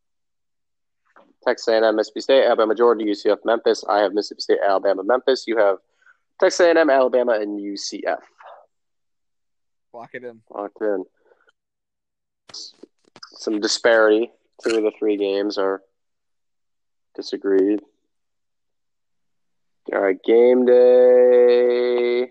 Texas A&M, Mississippi State, Alabama, Georgia, UCF, Memphis. I have Mississippi State, Alabama, Memphis. You have Texas A&M, Alabama, and UCF. Lock it in. Locked in. Some disparity. 2 of the 3 games are disagreed. All right, game day.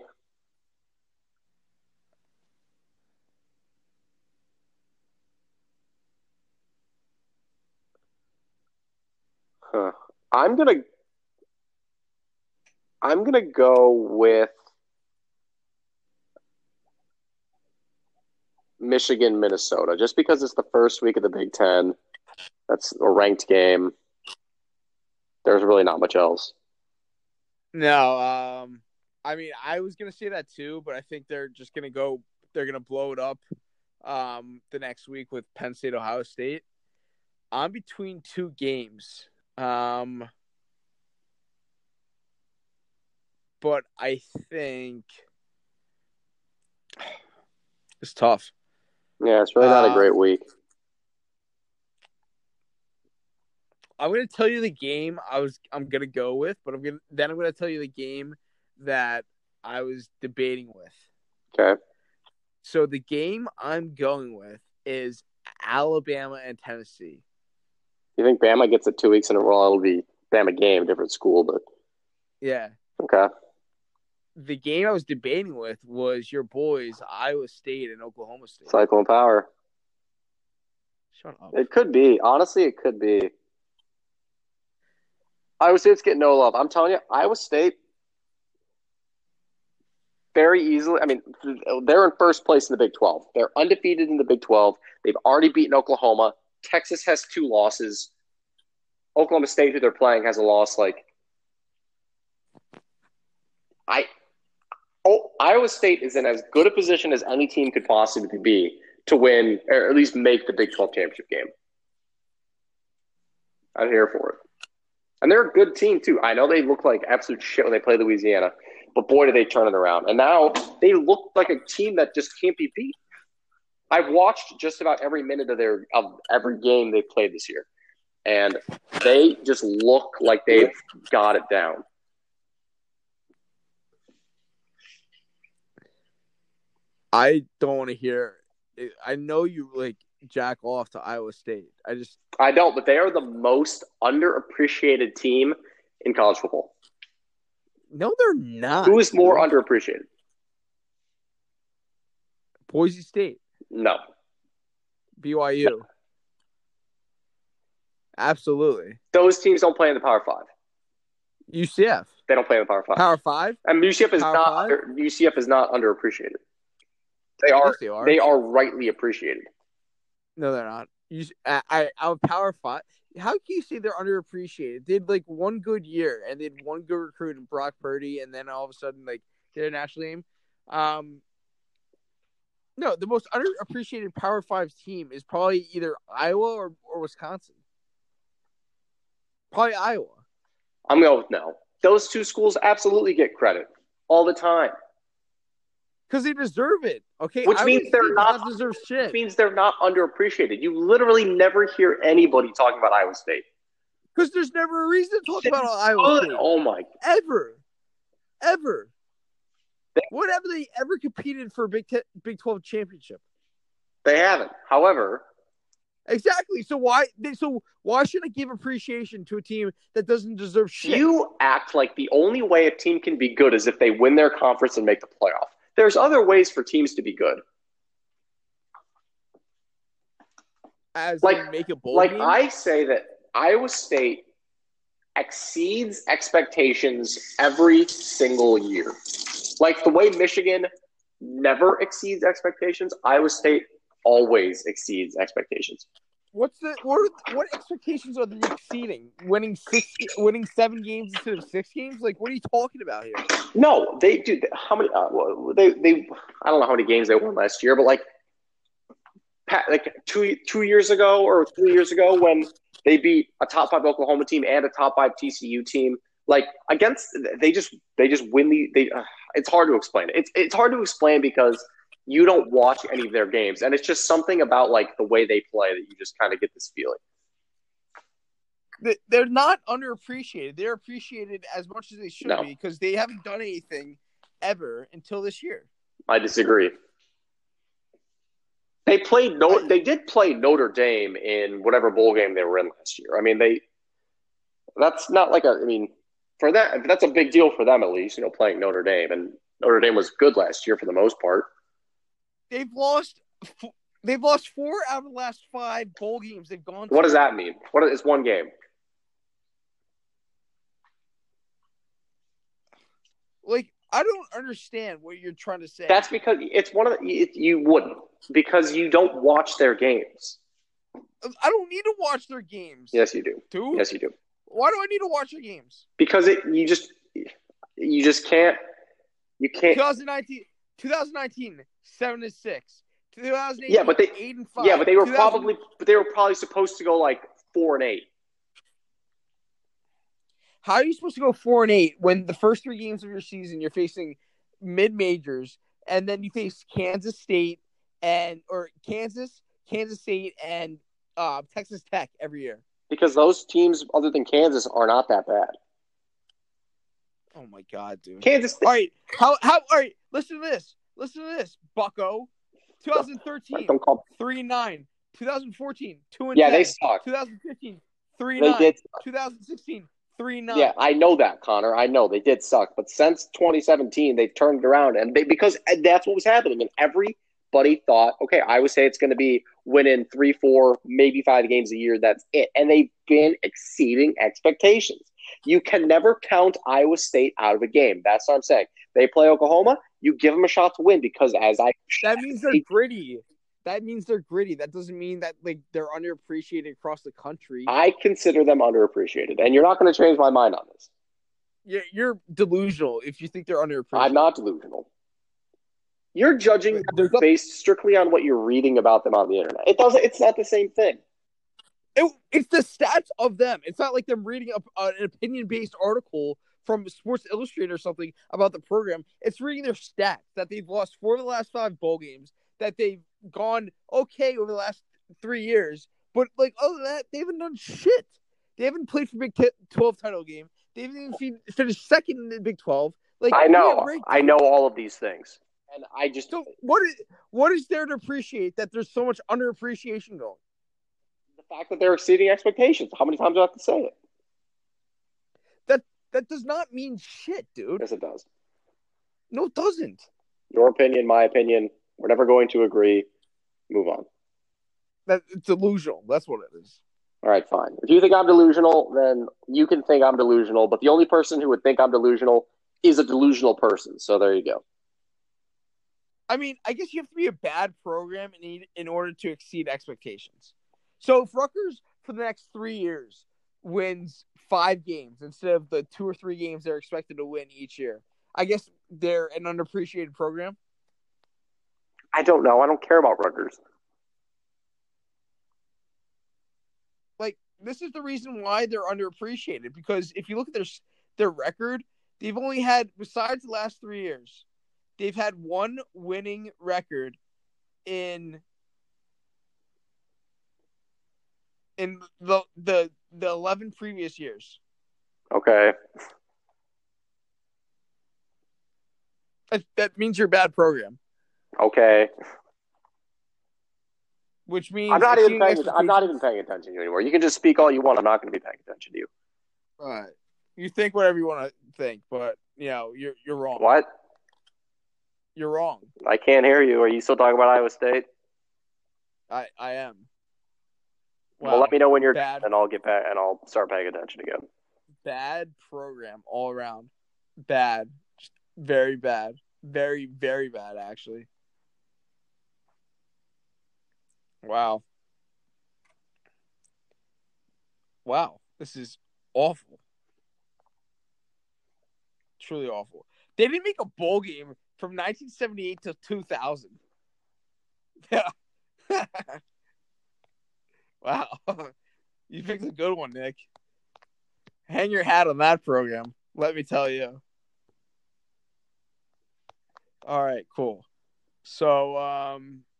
Huh. I'm gonna go with Michigan, Minnesota, just because it's the first week of the Big Ten. That's a ranked game. There's really not much else. No, I mean, I was gonna say that too, but I think they're just gonna go. They're gonna blow it up, the next week with Penn State, Ohio State. I'm between 2 games, but I think it's tough. Yeah, it's really not a great week. I'm gonna tell you the game I'm gonna go with, but I'm gonna tell you the game that I was debating with. Okay. So the game I'm going with is Alabama and Tennessee. You think Bama gets it 2 weeks in a row? It'll be Bama game, different school, but Yeah. okay. The game I was debating with was your boys, Iowa State and Oklahoma State. Cyclone power. Shut up. It could be. Honestly, it could be. Iowa State's getting no love. I'm telling you, Iowa State very easily. I mean, they're in first place in the Big 12. They're undefeated in the Big 12. They've already beaten Oklahoma. Texas has 2 losses. Oklahoma State, who they're playing, has a loss. Iowa State is in as good a position as any team could possibly be to win, or at least make the Big 12 championship game. I'm here for it. And they're a good team, too. I know they look like absolute shit when they play Louisiana, but boy, do they turn it around. And now they look like a team that just can't be beat. I've watched just about every minute of every game they've played this year, and they just look like they've got it down. I don't want to hear. I know you jack off to Iowa State. I don't, but they are the most underappreciated team in college football. No, they're not. Who is more underappreciated? Boise State. No. BYU. No. Absolutely. Those teams don't play in the Power 5. UCF. They don't play in the Power 5. Power 5? And UCF is not underappreciated. They are rightly appreciated. No, they're not. I'm Power 5. How can you say they're underappreciated? They had one good year, and they had one good recruit in Brock Purdy, and then all of a sudden they're a national name. No, the most underappreciated Power 5 team is probably either Iowa or Wisconsin. Probably Iowa. I'm going with no. Those 2 schools absolutely get credit all the time. Because they deserve it, okay? Which means they're not deserve shit. Which means they're not underappreciated. You literally never hear anybody talking about Iowa State. Because there's never a reason to talk about Iowa State. Oh my! Ever. When have they ever competed for a Big 12 championship? They haven't. However, exactly. So why should I give appreciation to a team that doesn't deserve shit? You act like the only way a team can be good is if they win their conference and make the playoff. There's other ways for teams to be good. As make a bowl game? I say that Iowa State exceeds expectations every single year. Like the way Michigan never exceeds expectations, Iowa State always exceeds expectations. What expectations are they exceeding? Winning 7 games instead of 6 games? What are you talking about here? No, they do. How many? They I don't know how many games they won last year, but 2 years ago or 3 years ago when they beat a top 5 Oklahoma team and a top 5 TCU team, they just win it's hard to explain. It's hard to explain because you don't watch any of their games, and it's just something about the way they play that you just kind of get this feeling. They're not underappreciated. They're appreciated as much as they should be because they haven't done anything ever until this year. I disagree. They did play Notre Dame in whatever bowl game they were in last year. I mean, that's not for that, that's a big deal for them at least, playing Notre Dame, and Notre Dame was good last year for the most part. They've lost 4 out of the last 5 bowl games they've gone to. What does that mean? It's one game. I don't understand what you're trying to say. That's because it's one of you wouldn't, because you don't watch their games. I don't need to watch their games. Yes, you do. Yes, you do. Why do I need to watch their games? Because you just can't. You can't. 2019, 7-6. 2018, yeah, but 8-5. Yeah, but they were probably supposed to go 4-8. How are you supposed to go 4-8 when the first 3 games of your season you're facing mid-majors, and then you face Kansas State and Texas Tech every year? Because those teams, other than Kansas, are not that bad. Oh my God, dude! Kansas State. All right, how? All right, listen to this, Bucko. 2013, 3-9. 2014, 2-10. Yeah, they suck. 2015, They 3-9. did. 2016, 3-9. Yeah, I know that, Connor. I know they did suck, but since 2017, they've turned it around, and because that's what was happening, and everybody thought, okay, Iowa State's going to be winning 3, 4, maybe 5 games a year. That's it, and they've been exceeding expectations. You can never count Iowa State out of a game. That's what I'm saying. They play Oklahoma, you give them a shot to win because that means they're gritty. That means they're gritty. That doesn't mean that like they're underappreciated across the country. I consider them underappreciated, and you're not going to change my mind on this. You're delusional if you think they're underappreciated. I'm not delusional. You're judging based strictly on what you're reading about them on the internet. It's not the same thing. It's the stats of them. It's not like them reading an opinion-based article from Sports Illustrated or something about the program. It's reading their stats that they've lost 4 of the last 5 bowl games, that they've gone okay over the last 3 years. But, like, other than that, they haven't done shit. They haven't played for Big 12 title game. They haven't even finished second in the Big 12. Like, I know all of these things. And I just... So what is there to appreciate that there's so much underappreciation going? The fact that they're exceeding expectations. How many times do I have to say it? That does not mean shit, dude. Yes, it does. No, it doesn't. Your opinion, my opinion. We're never going to agree. Move on. That's delusional. That's what it is. All right, fine. If you think I'm delusional, then you can think I'm delusional. But the only person who would think I'm delusional is a delusional person. So there you go. I mean, I guess you have to be a bad program in order to exceed expectations. So if Rutgers for the next 3 years wins 5 games instead of the 2 or 3 games they're expected to win each year, I guess they're an underappreciated program. I don't know. I don't care about Rutgers. Like, this is the reason why they're underappreciated, because if you look at their record, they've only had, besides the last 3 years, they've had 1 winning record in the 11 previous years. Okay. That means you're a bad program. Okay. Which means I'm not even paying attention to you anymore. You can just speak all you want. I'm not going to be paying attention to you. All right. You think whatever you want to think, but you're wrong. What? You're wrong. I can't hear you. Are you still talking about Iowa State? I am. Wow. Well, let me know when you're done, and I'll get back and I'll start paying attention again. Bad program all around. Bad. Just very bad. Very, very bad, actually. Wow. This is awful. Truly awful. They didn't make a bowl game from 1978 to 2000. Yeah. Wow. You picked a good one, Nick. Hang your hat on that program, let me tell you. All right, cool. So,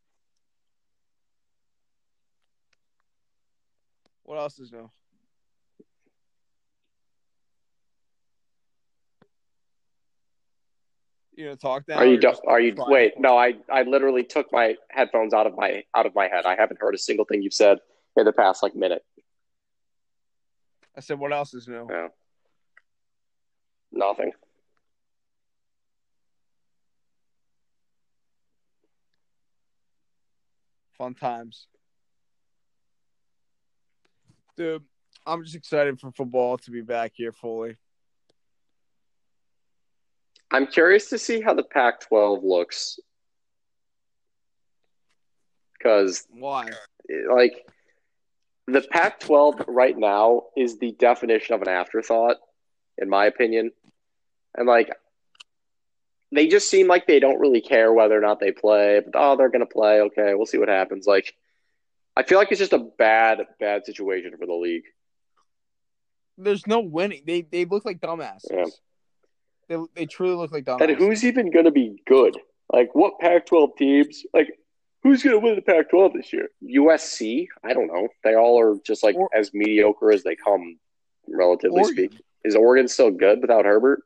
what else is new? You gonna talk now? Are you? Wait, no. I literally took my headphones out of my head. I haven't heard a single thing you've said in the past minute. I said, what else is new? Yeah. Nothing. Fun times. Dude, I'm just excited for football to be back here fully. I'm curious to see how the Pac-12 looks. Because why? The Pac-12 right now is the definition of an afterthought, in my opinion. And they just seem like they don't really care whether or not they play. But they're gonna play. Okay, we'll see what happens. I feel like it's just a bad situation for the league. There's no winning. They look like dumbasses. Yeah. They truly look like dumbasses. And who's even gonna be good? What Pac-12 teams? Who's gonna win the Pac-12 this year? USC? I don't know. They all are just as mediocre as they come, relatively speaking. Is Oregon still good without Herbert?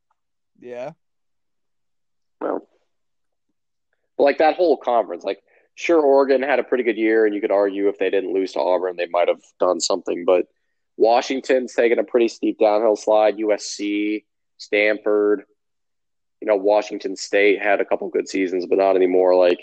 Yeah. Well, but that whole conference, Sure, Oregon had a pretty good year, and you could argue if they didn't lose to Auburn, they might have done something. But Washington's taken a pretty steep downhill slide. USC, Stanford, Washington State had a couple good seasons, but not anymore. Like,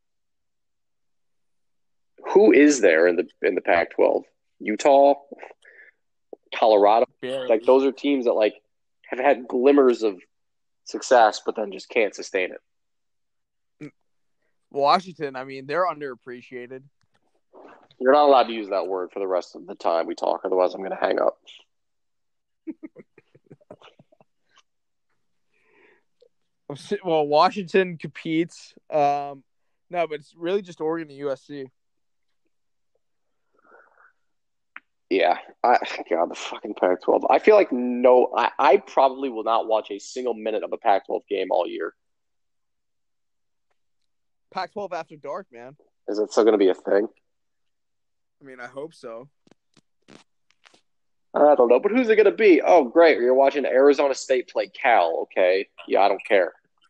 who is there in the Pac-12? Utah, Colorado. Like, Barely. those are teams that like have had glimmers of success, but then just can't sustain it. Washington, I mean, they're underappreciated. You're not allowed to use that word for the rest of the time we talk, otherwise I'm going to hang up. Well, Washington competes. No, but it's really just Oregon and USC. Yeah, God, the fucking Pac-12. I feel like I probably will not watch a single minute of a Pac-12 game all year. Pac-12 after dark, man. Is it still going to be a thing? I mean, I hope so. I don't know, but who's it going to be? Oh, great, you're watching Arizona State play Cal. Okay, yeah, I don't care.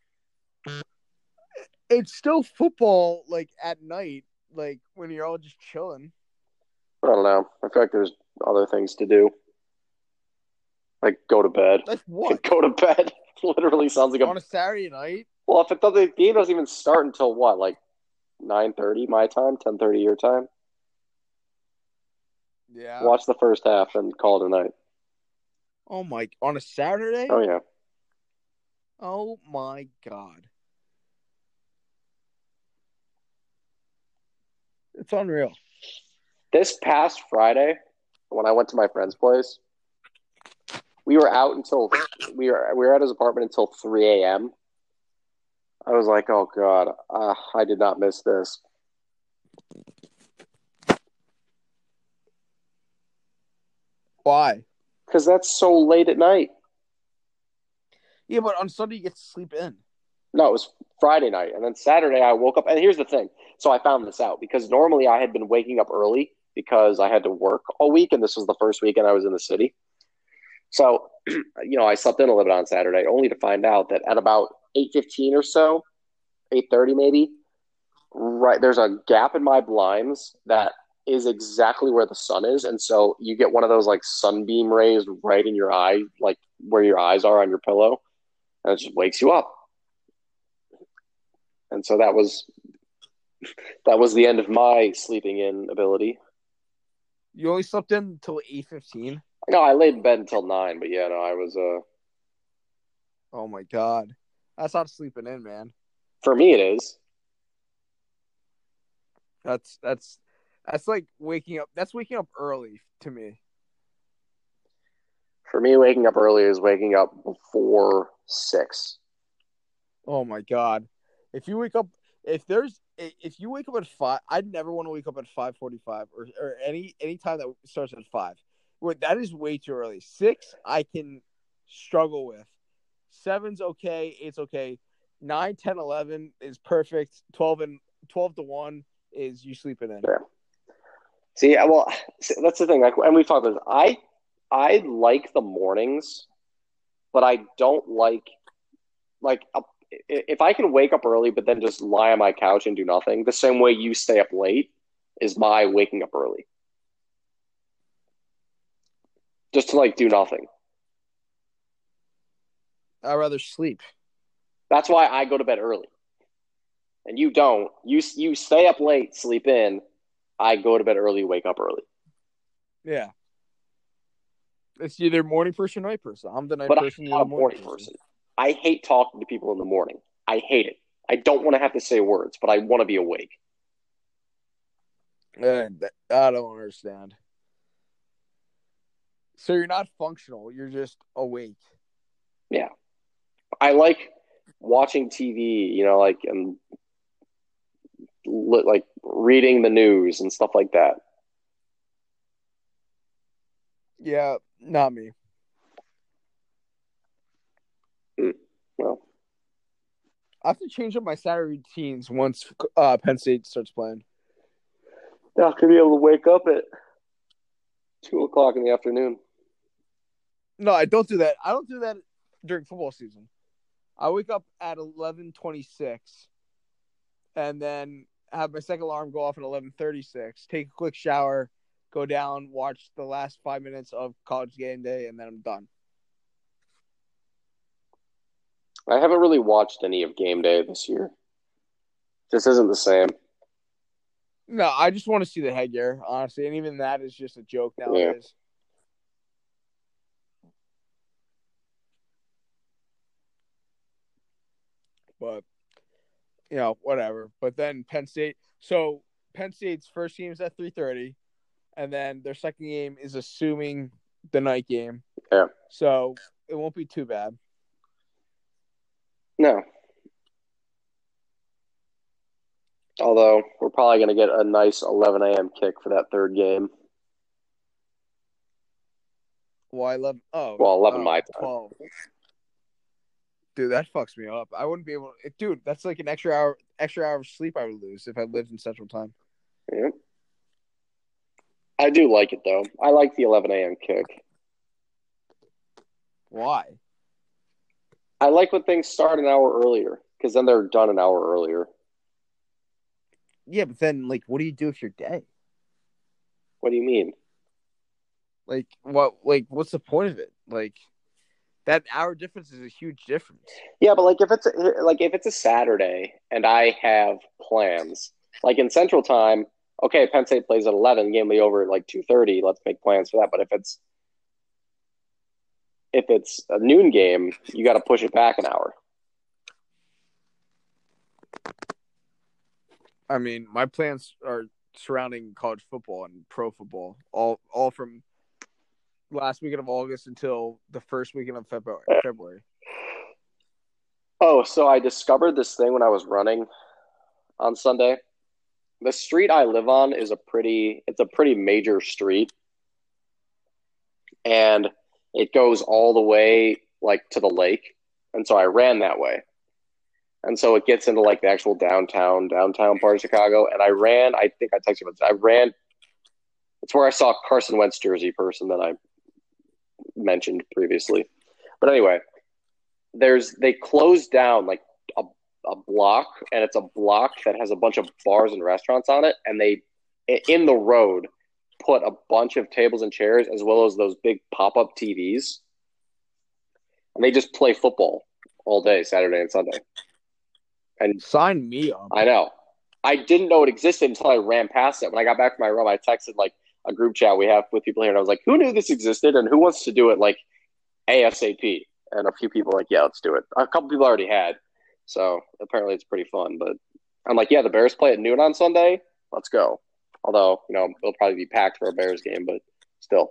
It's still football, like at night, like when you're all just chilling. I don't know. I feel like there's other things to do, like go to bed. Like what? Go to bed. Literally sounds like On a Saturday night? Well, if the game doesn't even start until what, like 9:30 my time, 10:30 your time. Yeah. Watch the first half and call it a night. Oh my! On a Saturday? Oh yeah. Oh my God! It's unreal. This past Friday, when I went to my friend's place, we were out until we were at his apartment until 3 a.m. I was like, oh God, I did not miss this. Why? Because that's so late at night. Yeah, but on Sunday you get to sleep in. No, it was Friday night. And then Saturday I woke up. And here's the thing. So I found this out because normally I had been waking up early because I had to work all week. And this was the first weekend I was in the city. So, I slept in a little bit on Saturday only to find out that at about 8:15 or so, 8:30 maybe, right, there's a gap in my blinds that is exactly where the sun is. And so you get one of those like sunbeam rays right in your eye, like where your eyes are on your pillow. And it just wakes you up. And so that was the end of my sleeping in ability. You only slept in until 8:15. No, I laid in bed until 9, but yeah, no, I was Oh my God, that's not sleeping in, man. for me it is. That's like waking up. That's waking up early to me. For me, waking up early is waking up before 6. Oh my God, if you wake up, if you wake up at 5, I'd never want to wake up at 5:45 or any time that starts at 5. That is way too early. 6, I can struggle with. 7's okay. 8's okay. 9, 10, 11 is perfect. 12 to 1 is you sleeping in. Yeah. See, well, that's the thing. Like, and we've talked about this. I like the mornings, but I don't like if I can wake up early, but then just lie on my couch and do nothing. The same way you stay up late is my waking up early, just to like do nothing. I'd rather sleep. That's why I go to bed early, and you don't. You stay up late, sleep in. I go to bed early, wake up early. Yeah. It's either morning person or night person. I'm the night But person. I'm You're not the a morning morning person. person. I hate talking to people in the morning. I hate it. I don't want to have to say words, but I want to be awake. I don't understand. So you're not functional. You're just awake. Yeah. I like watching TV, like and like reading the news and stuff like that. Yeah, not me. Well, I have to change up my Saturday routines once Penn State starts playing. not gonna be able to wake up at 2 o'clock in the afternoon. No, I don't do that. I don't do that during football season. I wake up at 11:26, and then have my second alarm go off at 11:36. Take a quick shower, go down, watch the last 5 minutes of College Game Day, and then I'm done. I haven't really watched any of Game Day this year. This isn't the same. No, I just want to see the headgear, honestly, and even that is just a joke nowadays. But whatever. But then Penn State. So Penn State's first game is at 3:30, and then their second game is assuming the night game. Yeah. So it won't be too bad. No. Although we're probably going to get a nice 11 a.m. kick for that third game. Why 11? Oh, well, 11 my time. 12. Dude, that fucks me up. I wouldn't be able to. Dude, that's like an extra hour of sleep I would lose if I lived in Central Time. Yeah. I do like it, though. I like the 11 a.m. kick. Why? I like when things start an hour earlier, because then they're done an hour earlier. Yeah, but then, like, what do you do with your day? What do you mean? Like, what's the point of it? Like, that hour difference is a huge difference. Yeah, but like if it's a Saturday and I have plans, like in Central Time, okay, Penn State plays at 11, game will be over at like 2:30. Let's make plans for that. But if it's a noon game, you got to push it back an hour. I mean, my plans are surrounding college football and pro football, all from last weekend of August until the first weekend of February. Oh, so I discovered this thing when I was running on Sunday. The street I live on is a pretty major street, and it goes all the way like to the lake, and so I ran that way. And so it gets into like the actual downtown part of Chicago. And I think I texted you about this. I ran. It's where I saw Carson Wentz jersey person that I mentioned previously. But anyway, they closed down like a block, and it's a block that has a bunch of bars and restaurants on it. And they, in the road, put a bunch of tables and chairs as well as those big pop-up TVs. And they just play football all day, Saturday and Sunday. And sign me up. I know. I didn't know it existed until I ran past it. When I got back from my room, I texted like a group chat we have with people here, and I was like, "Who knew this existed, and who wants to do it like ASAP?" And a few people were like, "Yeah, let's do it." A couple people already had, so apparently it's pretty fun. But I'm like, "Yeah, the Bears play at noon on Sunday. Let's go." Although it'll probably be packed for a Bears game, but still,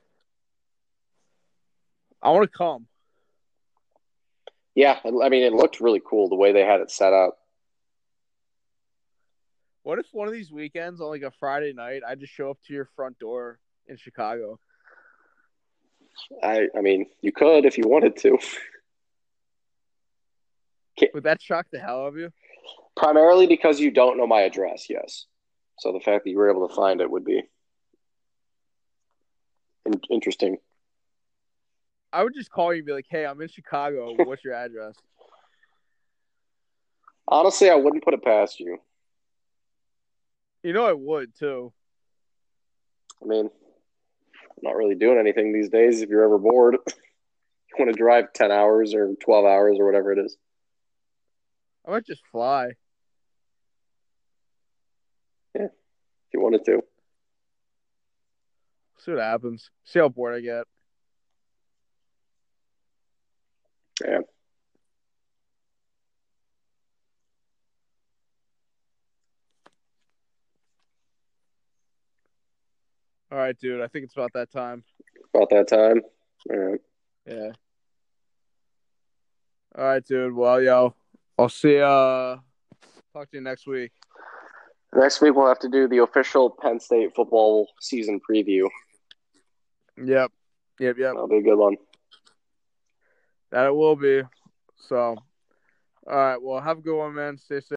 I want to come. Yeah, I mean, it looked really cool the way they had it set up. What if one of these weekends on like a Friday night, I just show up to your front door in Chicago? I mean, you could if you wanted to. Would that shock the hell out of you? Primarily because you don't know my address, yes. So the fact that you were able to find it would be interesting. I would just call you and be like, "Hey, I'm in Chicago. What's your address?" Honestly, I wouldn't put it past you. I would, too. I mean, I'm not really doing anything these days. If you're ever bored, you want to drive 10 hours or 12 hours or whatever it is. I might just fly. Yeah, if you wanted to. See what happens. See how bored I get. Yeah. All right, dude. I think it's about that time. About that time? All right. Yeah. All right, dude. Well, I'll see talk to you next week. Next week, we'll have to do the official Penn State football season preview. Yep. That'll be a good one. That it will be. So, all right. Well, have a good one, man. Stay safe.